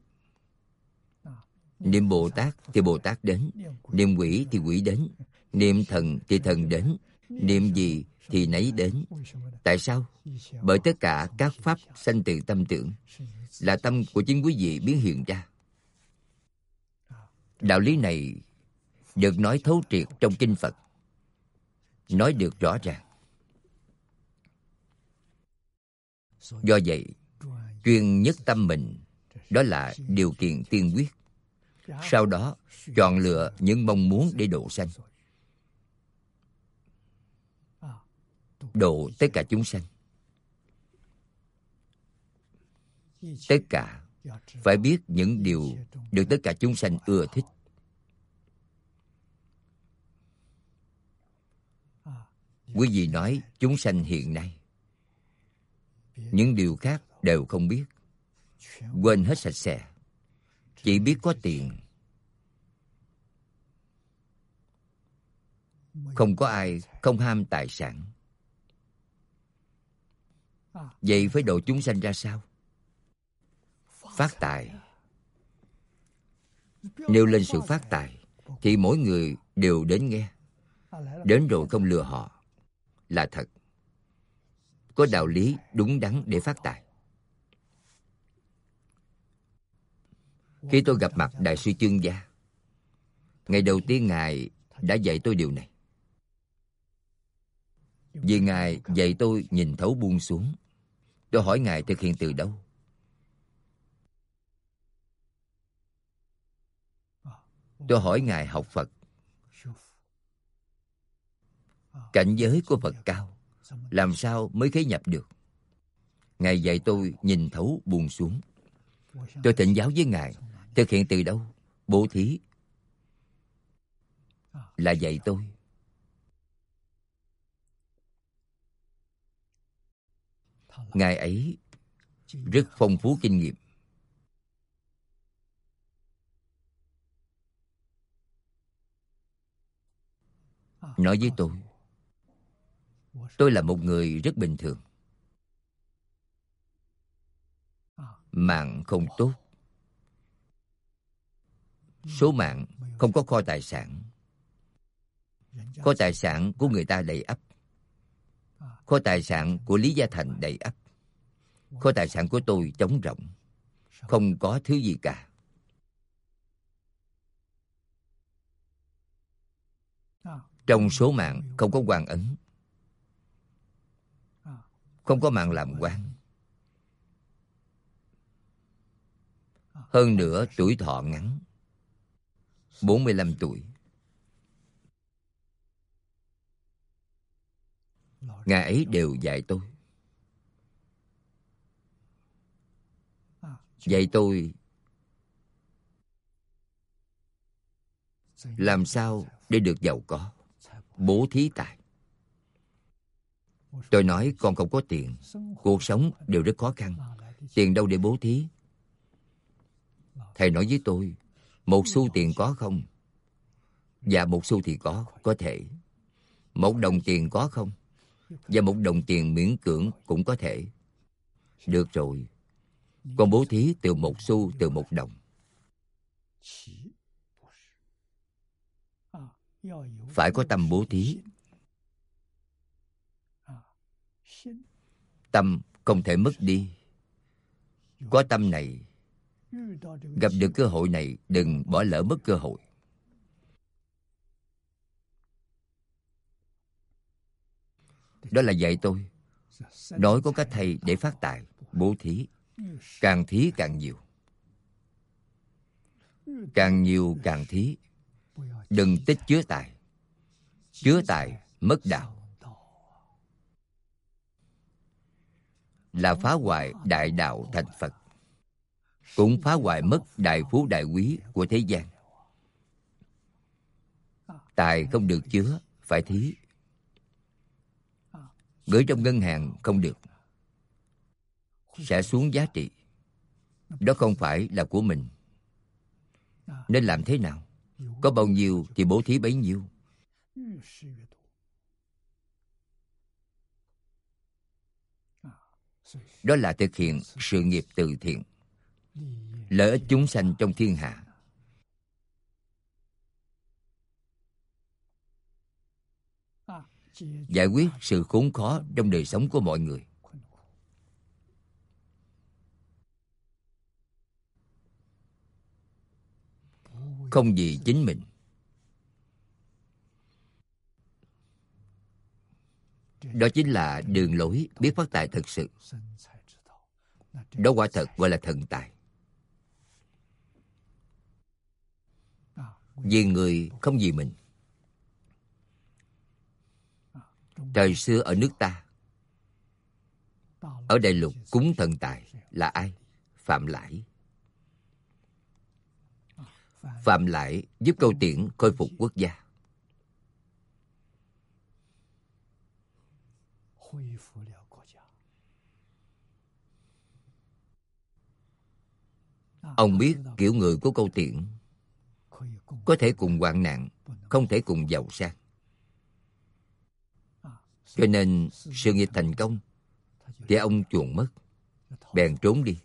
Niệm Bồ Tát thì Bồ Tát đến, niệm quỷ thì quỷ đến, niệm thần thì thần đến, niệm gì thì nấy đến. Tại sao? Bởi tất cả các pháp sanh từ tâm tưởng, là tâm của chính quý vị biến hiện ra. Đạo lý này được nói thấu triệt trong kinh Phật, nói được rõ ràng. Do vậy, chuyên nhất tâm mình, đó là điều kiện tiên quyết. Sau đó, chọn lựa những mong muốn để độ sanh, độ tất cả chúng sanh. Tất cả phải biết những điều được tất cả chúng sanh ưa thích. Quý vị nói chúng sanh hiện nay, những điều khác đều không biết, quên hết sạch sẽ, chỉ biết có tiền. Không có ai không ham tài sản. Vậy phải độ chúng sanh ra sao? Phát tài. Nêu lên sự phát tài thì mỗi người đều đến nghe. Đến rồi không lừa họ là thật. Có đạo lý đúng đắn để phát tài. Khi tôi gặp mặt Đại sư Chương Gia, ngày đầu tiên Ngài đã dạy tôi điều này. Vì Ngài dạy tôi nhìn thấu buông xuống. Tôi hỏi Ngài thực hiện từ đâu? Tôi hỏi Ngài học Phật. Cảnh giới của Phật cao, làm sao mới khế nhập được? Ngài dạy tôi nhìn thấu buông xuống. Tôi thỉnh giáo với Ngài, thực hiện từ đâu? Bố thí là dạy tôi. Ngài ấy rất phong phú kinh nghiệm. Nói với tôi, tôi là một người rất bình thường, mạng không tốt, số mạng không có kho tài sản. Kho tài sản của người ta đầy ắp. Kho tài sản của Lý Gia Thành đầy ắp. Kho tài sản của tôi trống rỗng, không có thứ gì cả. Trong số mạng không có quan ấn, không có mạng làm quan. Hơn nữa tuổi thọ ngắn, bốn mươi lăm tuổi. Ngài ấy đều dạy tôi. Dạy tôi làm sao để được giàu có, bố thí tài. Tôi nói con không có tiền, cuộc sống đều rất khó khăn, tiền đâu để bố thí? Thầy nói với tôi, một xu tiền có không? Dạ một xu thì có, có thể. Một đồng tiền có không? Và một đồng tiền miễn cưỡng cũng có thể. Được rồi, con bố thí từ một xu, từ một đồng. Phải có tâm bố thí. Tâm không thể mất đi. Có tâm này, gặp được cơ hội này, đừng bỏ lỡ mất cơ hội. Đó là dạy tôi. Nói có cách thầy để phát tài, bố thí. Càng thí càng nhiều. Càng nhiều càng thí. Đừng tích chứa tài. Chứa tài mất đạo, là phá hoại đại đạo thành Phật, cũng phá hoại mất đại phú đại quý của thế gian. Tài không được chứa, phải thí. Gửi trong ngân hàng không được, sẽ xuống giá trị. Đó không phải là của mình. Nên làm thế nào? Có bao nhiêu thì bố thí bấy nhiêu. Đó là thực hiện sự nghiệp từ thiện, lợi ích chúng sanh trong thiên hạ. Giải quyết sự khốn khó trong đời sống của mọi người. Không vì chính mình. Đó chính là đường lối biết phát tài thực sự. đó quả thật gọi là thần tài. Vì người không vì mình. Thời xưa ở nước ta, ở Đại Lục cúng thần tài là ai? Phạm Lãi. Phạm Lãi giúp Câu Tiễn khôi phục quốc gia. Ông biết kiểu người của Câu Tiễn có thể cùng hoạn nạn, không thể cùng giàu sang. Cho nên sự nghiệp thành công thì ông chuồn mất, bèn trốn đi.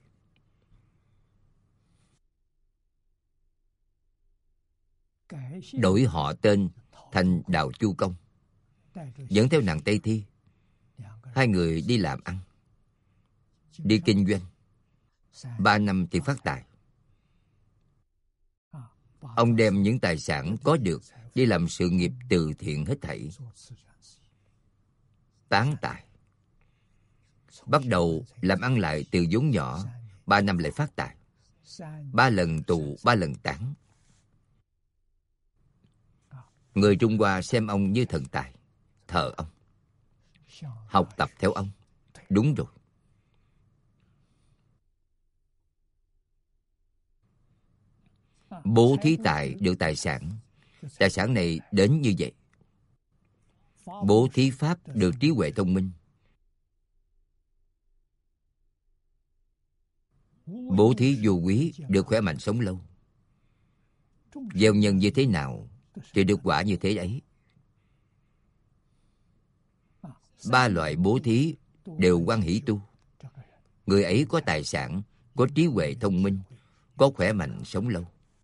Đổi họ tên thành Đào Chu Công, dẫn theo nàng Tây Thi. Hai người đi làm ăn, đi kinh doanh. Ba năm thì phát tài. Ông đem những tài sản có được đi làm sự nghiệp từ thiện hết thảy. Tán tài. Bắt đầu làm ăn lại từ vốn nhỏ. Ba năm lại phát tài. Ba lần tù, ba lần tán. Người Trung Hoa xem ông như thần tài, thờ ông, học tập theo ông. Đúng rồi. Bố thí tài được tài sản. Tài sản này đến như vậy. Bố thí pháp được trí huệ thông minh. Bố thí vô quý được khỏe mạnh sống lâu. Gieo nhân như thế nào thì được quả như thế ấy. Ba loại bố thí đều hoan hỷ tu. Người ấy có tài sản, có trí huệ thông minh, có khỏe mạnh sống lâu.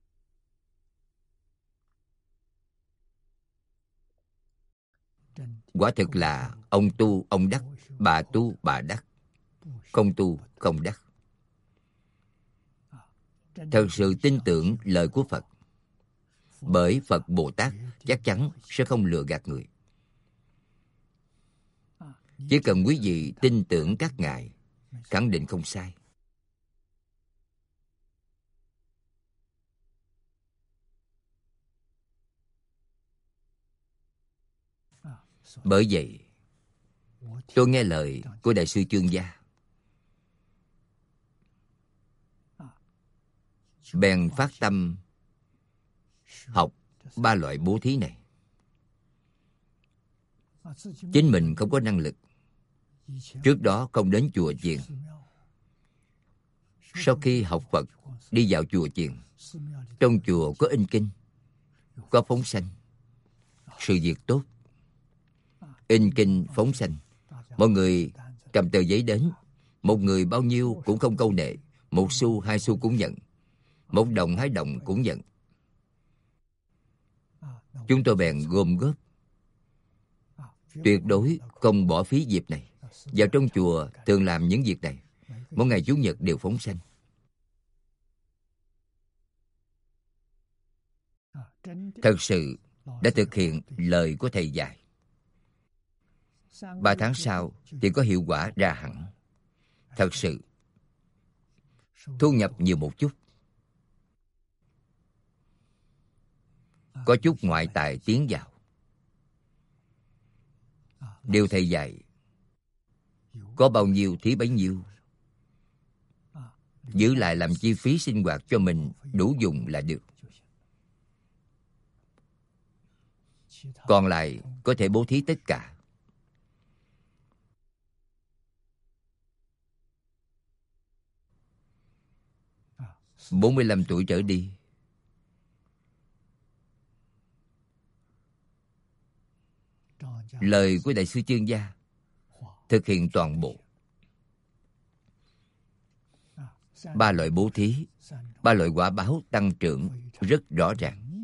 Quả thực là ông tu ông đắc, bà tu bà đắc, không tu không đắc. Thật sự tin tưởng lời của Phật. Bởi Phật Bồ Tát chắc chắn sẽ không lừa gạt người. Chỉ cần quý vị tin tưởng các ngài, khẳng định không sai. Bởi vậy, tôi nghe lời của Đại sư Chương Gia, bèn phát tâm học ba loại bố thí này. Chính mình không có năng lực, trước đó không đến chùa chiền. Sau khi học Phật, đi vào chùa chiền. Trong chùa có in kinh, có phóng sanh. Sự việc tốt. In kinh phóng sanh. Mọi người cầm tờ giấy đến. Một người bao nhiêu cũng không câu nệ. Một xu, hai xu cũng nhận. Một đồng, hai đồng cũng nhận. Chúng tôi bèn gom góp. Tuyệt đối không bỏ phí dịp này. Vào trong chùa thường làm những việc này. Mỗi ngày Chủ nhật đều phóng sanh. Thật sự đã thực hiện lời của thầy dạy. Ba tháng sau thì có hiệu quả ra hẳn. Thật sự thu nhập nhiều một chút. Có chút ngoại tài tiến vào. Điều thầy dạy, có bao nhiêu thí bấy nhiêu. Giữ lại làm chi phí sinh hoạt cho mình đủ dùng là được. Còn lại có thể bố thí tất cả. bốn mươi lăm tuổi trở đi, lời của Đại sư Chương Gia thực hiện toàn bộ. Ba loại bố thí, ba loại quả báo tăng trưởng rất rõ ràng.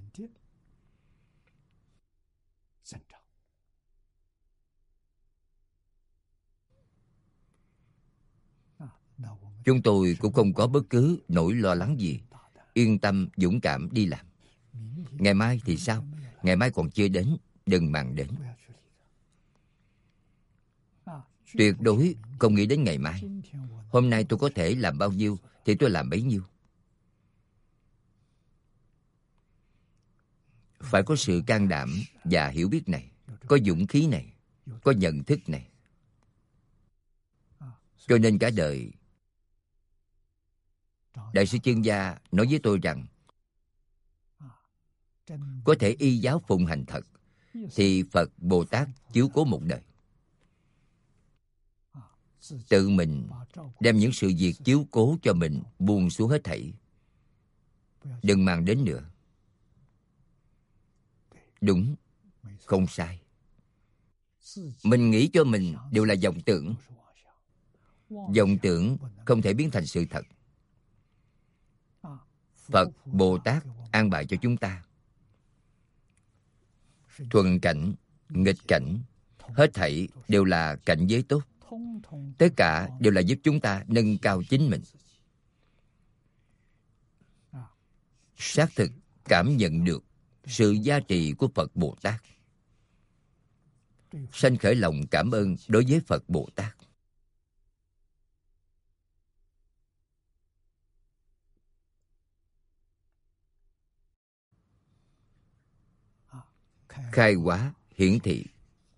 Chúng tôi cũng không có bất cứ nỗi lo lắng gì. Yên tâm, dũng cảm đi làm. Ngày mai thì sao? Ngày mai còn chưa đến, đừng màng đến. Tuyệt đối không nghĩ đến ngày mai. Hôm nay tôi có thể làm bao nhiêu thì tôi làm bấy nhiêu. Phải có sự can đảm và hiểu biết này, có dũng khí này, có nhận thức này. Cho nên cả đời, Đại sư Chương Gia nói với tôi rằng, có thể y giáo phụng hành thật, thì Phật Bồ Tát chiếu cố một đời. Tự mình đem những sự việc chiếu cố cho mình buông xuống hết thảy, đừng mang đến nữa. Đúng, không sai. Mình nghĩ cho mình đều là vọng tưởng. Vọng tưởng không thể biến thành sự thật. Phật Bồ Tát an bài cho chúng ta thuận cảnh, nghịch cảnh, hết thảy đều là cảnh giới tốt. Tất cả đều là giúp chúng ta nâng cao chính mình. Xác thực cảm nhận được sự giá trị của Phật Bồ Tát, sanh khởi lòng cảm ơn đối với Phật Bồ Tát. Khai hóa hiển thị.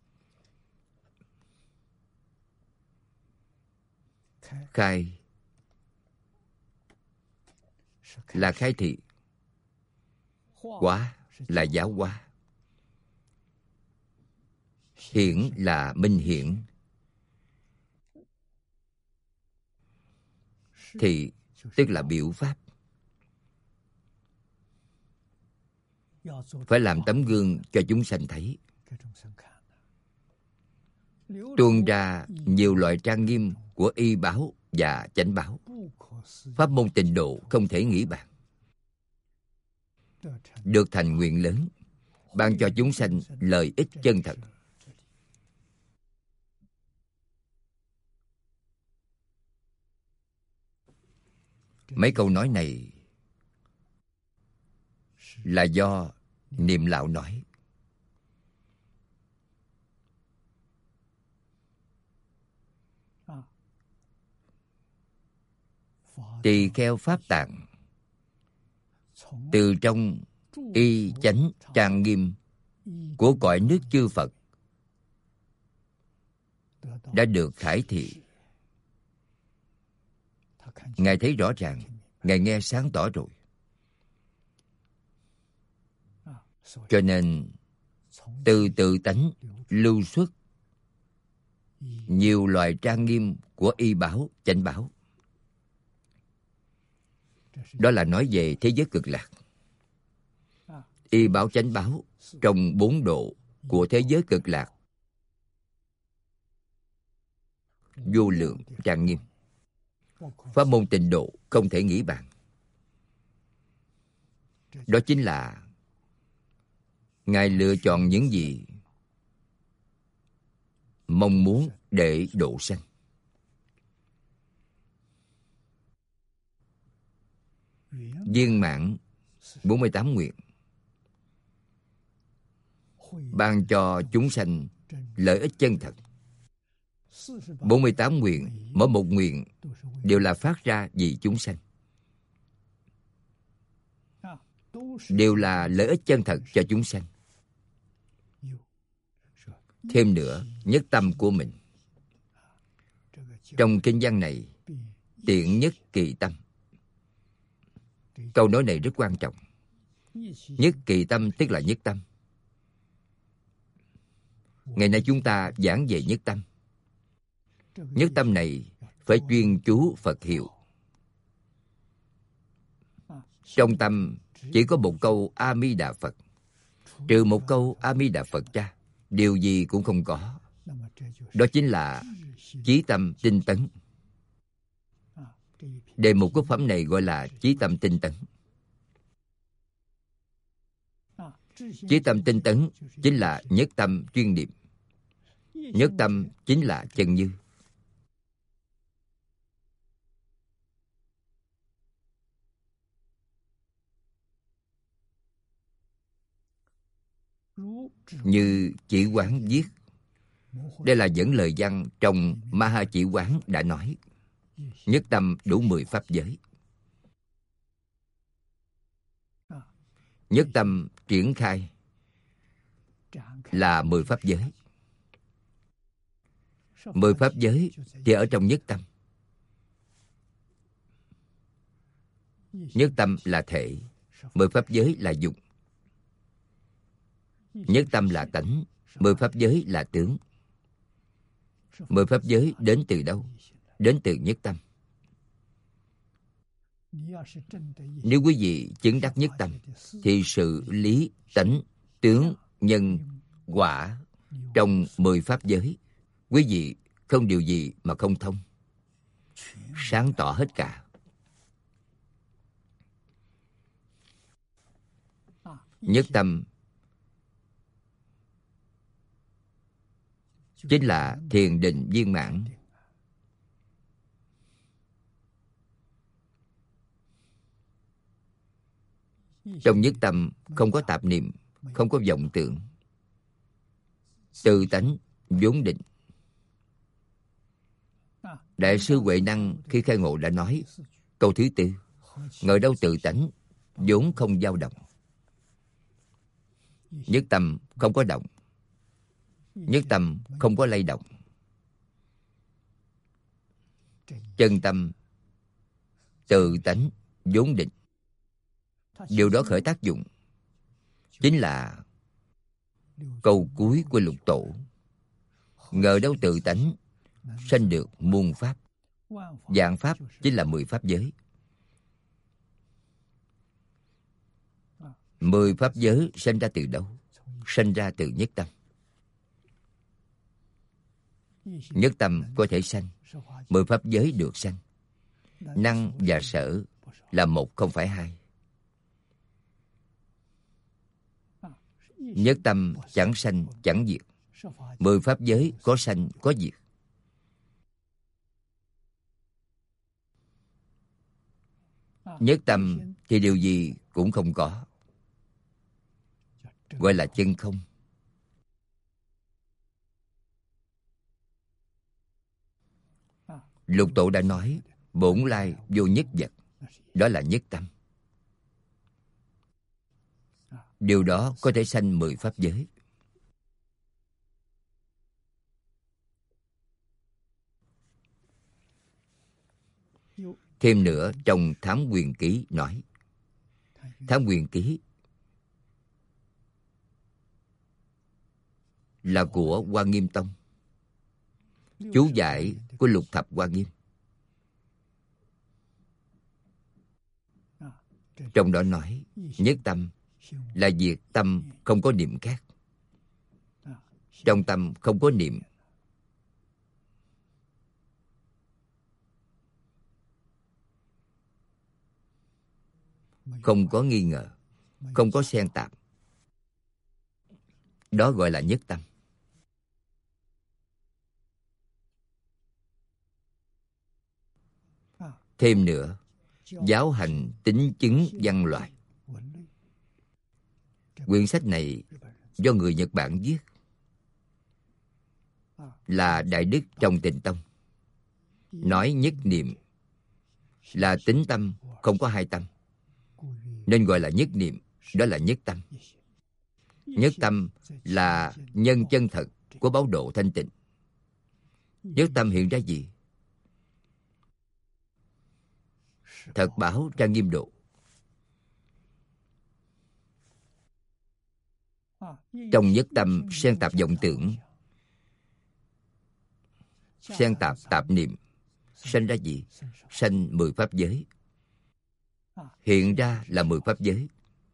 Khai là khai thị, hóa là giáo hóa, hiển là minh hiển, thị tức là biểu pháp. Phải làm tấm gương cho chúng sanh thấy, tuôn ra nhiều loại trang nghiêm của y báo và chánh báo. Pháp môn tịnh độ không thể nghĩ bàn. Được thành nguyện lớn, ban cho chúng sanh lợi ích chân thật. Mấy câu nói này là do Niệm Lão nói. Tỳ kheo pháp tạng, từ trong y chánh trang nghiêm của cõi nước chư Phật đã được khải thị. Ngài thấy rõ ràng, Ngài nghe sáng tỏ rồi. Cho nên từ tự tánh lưu xuất nhiều loại trang nghiêm của y báo, chánh báo. Đó là nói về thế giới cực lạc. Y báo, chánh báo trong bốn độ của thế giới cực lạc vô lượng trang nghiêm. Pháp môn tịnh độ không thể nghĩ bàn. Đó chính là Ngài lựa chọn những gì mong muốn để độ sanh. Viên mãn bốn mươi tám nguyện, ban cho chúng sanh lợi ích chân thật. bốn mươi tám nguyện, mỗi một nguyện đều là phát ra vì chúng sanh, đều là lợi ích chân thật cho chúng sanh. Thêm nữa, nhất tâm của mình. Trong kinh văn này, tiện nhất kỳ tâm. Câu nói này rất quan trọng. Nhất kỳ tâm tức là nhất tâm. Ngày nay chúng ta giảng về nhất tâm. Nhất tâm này phải chuyên chú Phật hiệu. Trong tâm chỉ có một câu A Di Đà Phật. Trừ một câu A Di Đà Phật ra, điều gì cũng không có. Đó chính là chí tâm tinh tấn. Đề mục của phẩm này gọi là chí tâm tinh tấn. Chí tâm tinh tấn chính là nhất tâm chuyên niệm. Nhất tâm chính là chân như. Như chỉ quán viết, Đây là dẫn lời văn trong Ma Ha Chỉ Quán đã nói. Nhất tâm đủ mười pháp giới. Nhất tâm triển khai là mười pháp giới. Mười pháp giới thì ở trong nhất tâm. Nhất tâm là thể, mười pháp giới là dụng. Nhất tâm là tánh, mười pháp giới là tướng. Mười pháp giới đến từ đâu? Đến từ nhất tâm. Nếu quý vị chứng đắc nhất tâm, thì sự lý, tánh, tướng, nhân, quả trong mười pháp giới, quý vị không điều gì mà không thông. Sáng tỏ hết cả. Nhất tâm chính là thiền định viên mãn. Trong nhất tâm không có tạp niệm, không có vọng tưởng. Tự tánh vốn định. Đại sư Huệ Năng khi khai ngộ đã nói câu thứ tư: ngờ đâu tự tánh vốn không dao động. Nhất tâm không có động. Nhất tâm không có lay động. Chân tâm tự tánh vốn định. Điều đó khởi tác dụng chính là câu cuối của lục tổ: ngờ đâu tự tánh sanh được muôn pháp. Vạn pháp chính là mười pháp giới. Mười pháp giới sanh ra từ đâu? Sanh ra từ nhất tâm. Nhất tâm có thể sanh, mười pháp giới được sanh. Năng và sở là một, không phải hai. Nhất tâm chẳng sanh chẳng diệt. Mười pháp giới có sanh có diệt. Nhất tâm thì điều gì cũng không có, gọi là chân không. Lục tổ đã nói bổn lai vô nhất vật, đó là nhất tâm. Điều đó có thể sanh mười pháp giới. Thêm nữa, trong Thám Quyền Ký nói, Thám Quyền Ký là của Hoa Nghiêm Tông, chú giải của Lục Thập Hoa Nghiêm. Trong đó nói nhất tâm là việc tâm không có niệm khác. Trong tâm không có niệm, không có nghi ngờ, không có xen tạp. Đó gọi là nhất tâm. Thêm nữa, giáo hành tính chứng văn loại. Quyển sách này do người Nhật Bản viết, là đại đức trong Tịnh Tông. Nói nhất niệm là tính tâm, không có hai tâm, nên gọi là nhất niệm, đó là nhất tâm. Nhất tâm là nhân chân thật của báo độ thanh tịnh. Nhất tâm hiện ra gì? Thật bảo trang nghiêm độ. Trong nhất tâm xen tạp vọng tưởng, xen tạp tạp niệm, sanh ra gì? Sanh mười pháp giới. Hiện ra là mười pháp giới.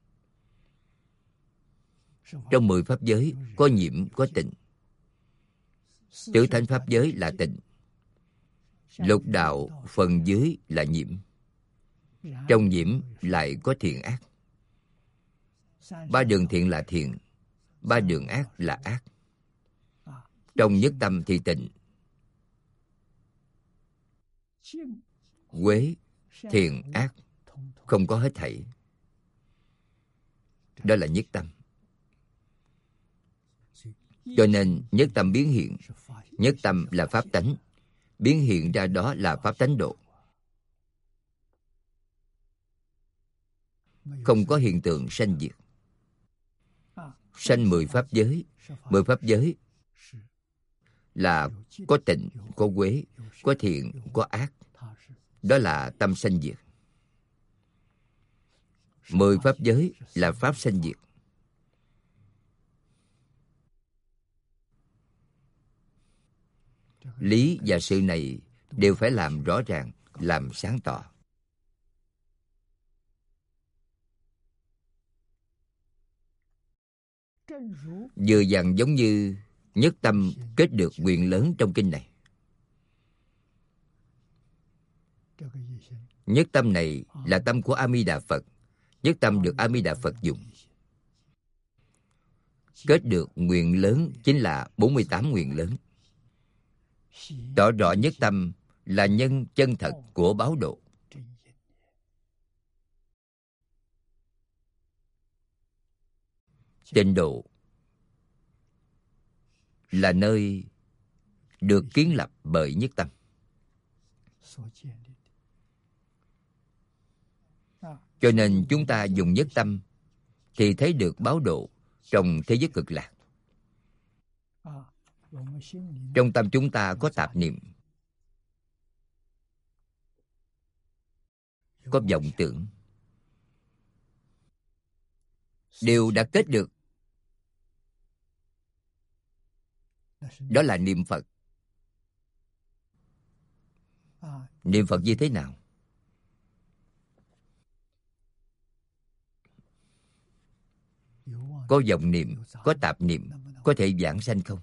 Trong mười pháp giới có nhiễm, có tịnh. Tứ thánh pháp giới là tịnh. Lục đạo phần dưới là nhiễm. Trong nhiễm lại có thiện ác. Ba đường thiện là thiện, ba đường ác là ác. Trong nhất tâm thì tịnh, quế, thiện, ác không có hết thảy. Đó là nhất tâm. Cho nên nhất tâm biến hiện. Nhất tâm là pháp tánh, biến hiện ra đó là pháp tánh độ. Không có hiện tượng sanh diệt. Sanh mười pháp giới. Mười pháp giới là có tịnh, có quế, có thiện, có ác. Đó là tâm sanh diệt. Mười pháp giới là pháp sanh diệt. Lý và sự này đều phải làm rõ ràng, làm sáng tỏ. Vừa dặn giống như nhất tâm kết được nguyện lớn trong kinh này. Nhất tâm này là tâm của A Di Đà Phật. Nhất tâm được A Di Đà Phật dùng. Kết được nguyện lớn chính là bốn mươi tám nguyện lớn. Tỏ rõ nhất tâm là nhân chân thật của báo độ. Tịnh độ là nơi được kiến lập bởi nhất tâm. Cho nên chúng ta dùng nhất tâm thì thấy được báo độ trong thế giới cực lạc. Trong tâm chúng ta có tạp niệm, có vọng tưởng, đều đã kết được. Đó là niệm Phật. Niệm Phật như thế nào? Có vọng niệm, có tạp niệm, có thể vãng sanh không?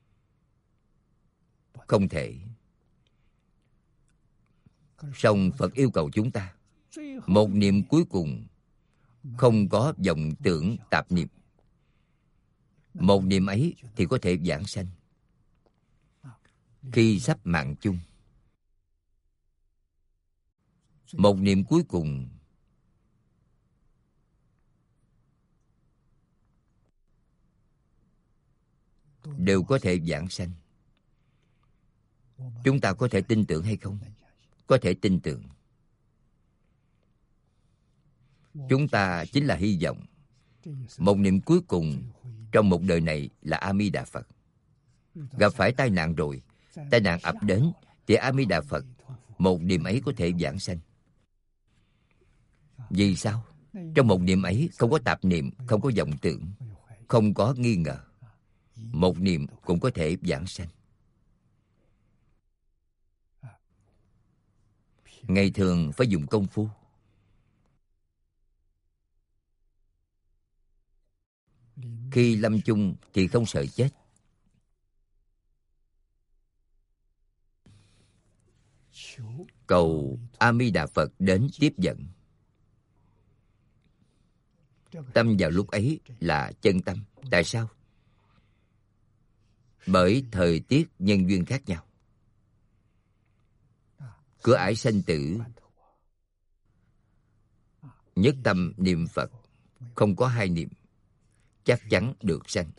Không thể. Song Phật yêu cầu chúng ta một niệm cuối cùng không có vọng tưởng tạp niệm. Một niệm ấy thì có thể vãng sanh. Khi sắp mạng chung, một niệm cuối cùng đều có thể vãng sanh. Chúng ta có thể tin tưởng hay không? Có thể tin tưởng. Chúng ta chính là hy vọng một niệm cuối cùng trong một đời này là A Di Đà Phật. Gặp phải tai nạn rồi, tai nạn ập đến thì A Di Đà Phật, một niệm ấy có thể vãng sanh. Vì sao? Trong một niệm ấy không có tạp niệm, không có vọng tưởng, không có nghi ngờ. Một niệm cũng có thể vãng sanh. Ngày thường phải dùng công phu. Khi lâm chung thì không sợ chết. Cầu A Di Đà Phật đến tiếp dẫn. Tâm vào lúc ấy là chân tâm. Tại sao? Bởi thời tiết nhân duyên khác nhau. Cửa ải sanh tử, nhất tâm niệm Phật, không có hai niệm, chắc chắn được sanh.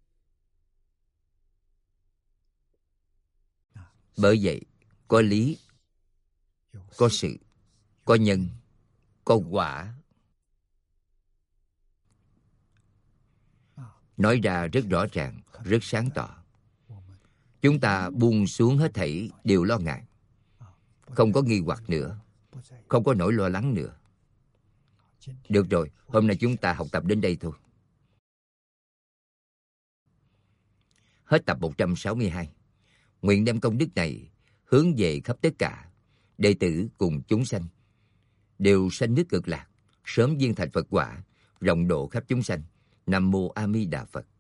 Bởi vậy, có lý, có sự, có nhân, có quả. Nói ra rất rõ ràng, rất sáng tỏ. Chúng ta buông xuống hết thảy điều lo ngại. Không có nghi hoặc nữa, không có nỗi lo lắng nữa. Được rồi, hôm nay chúng ta học tập đến đây thôi. Hết tập một trăm sáu mươi hai. Nguyện đem công đức này hướng về khắp tất cả đệ tử cùng chúng sanh, đều sanh nước cực lạc, sớm viên thành Phật quả, rộng độ khắp chúng sanh. Nam mô A Di Đà Phật.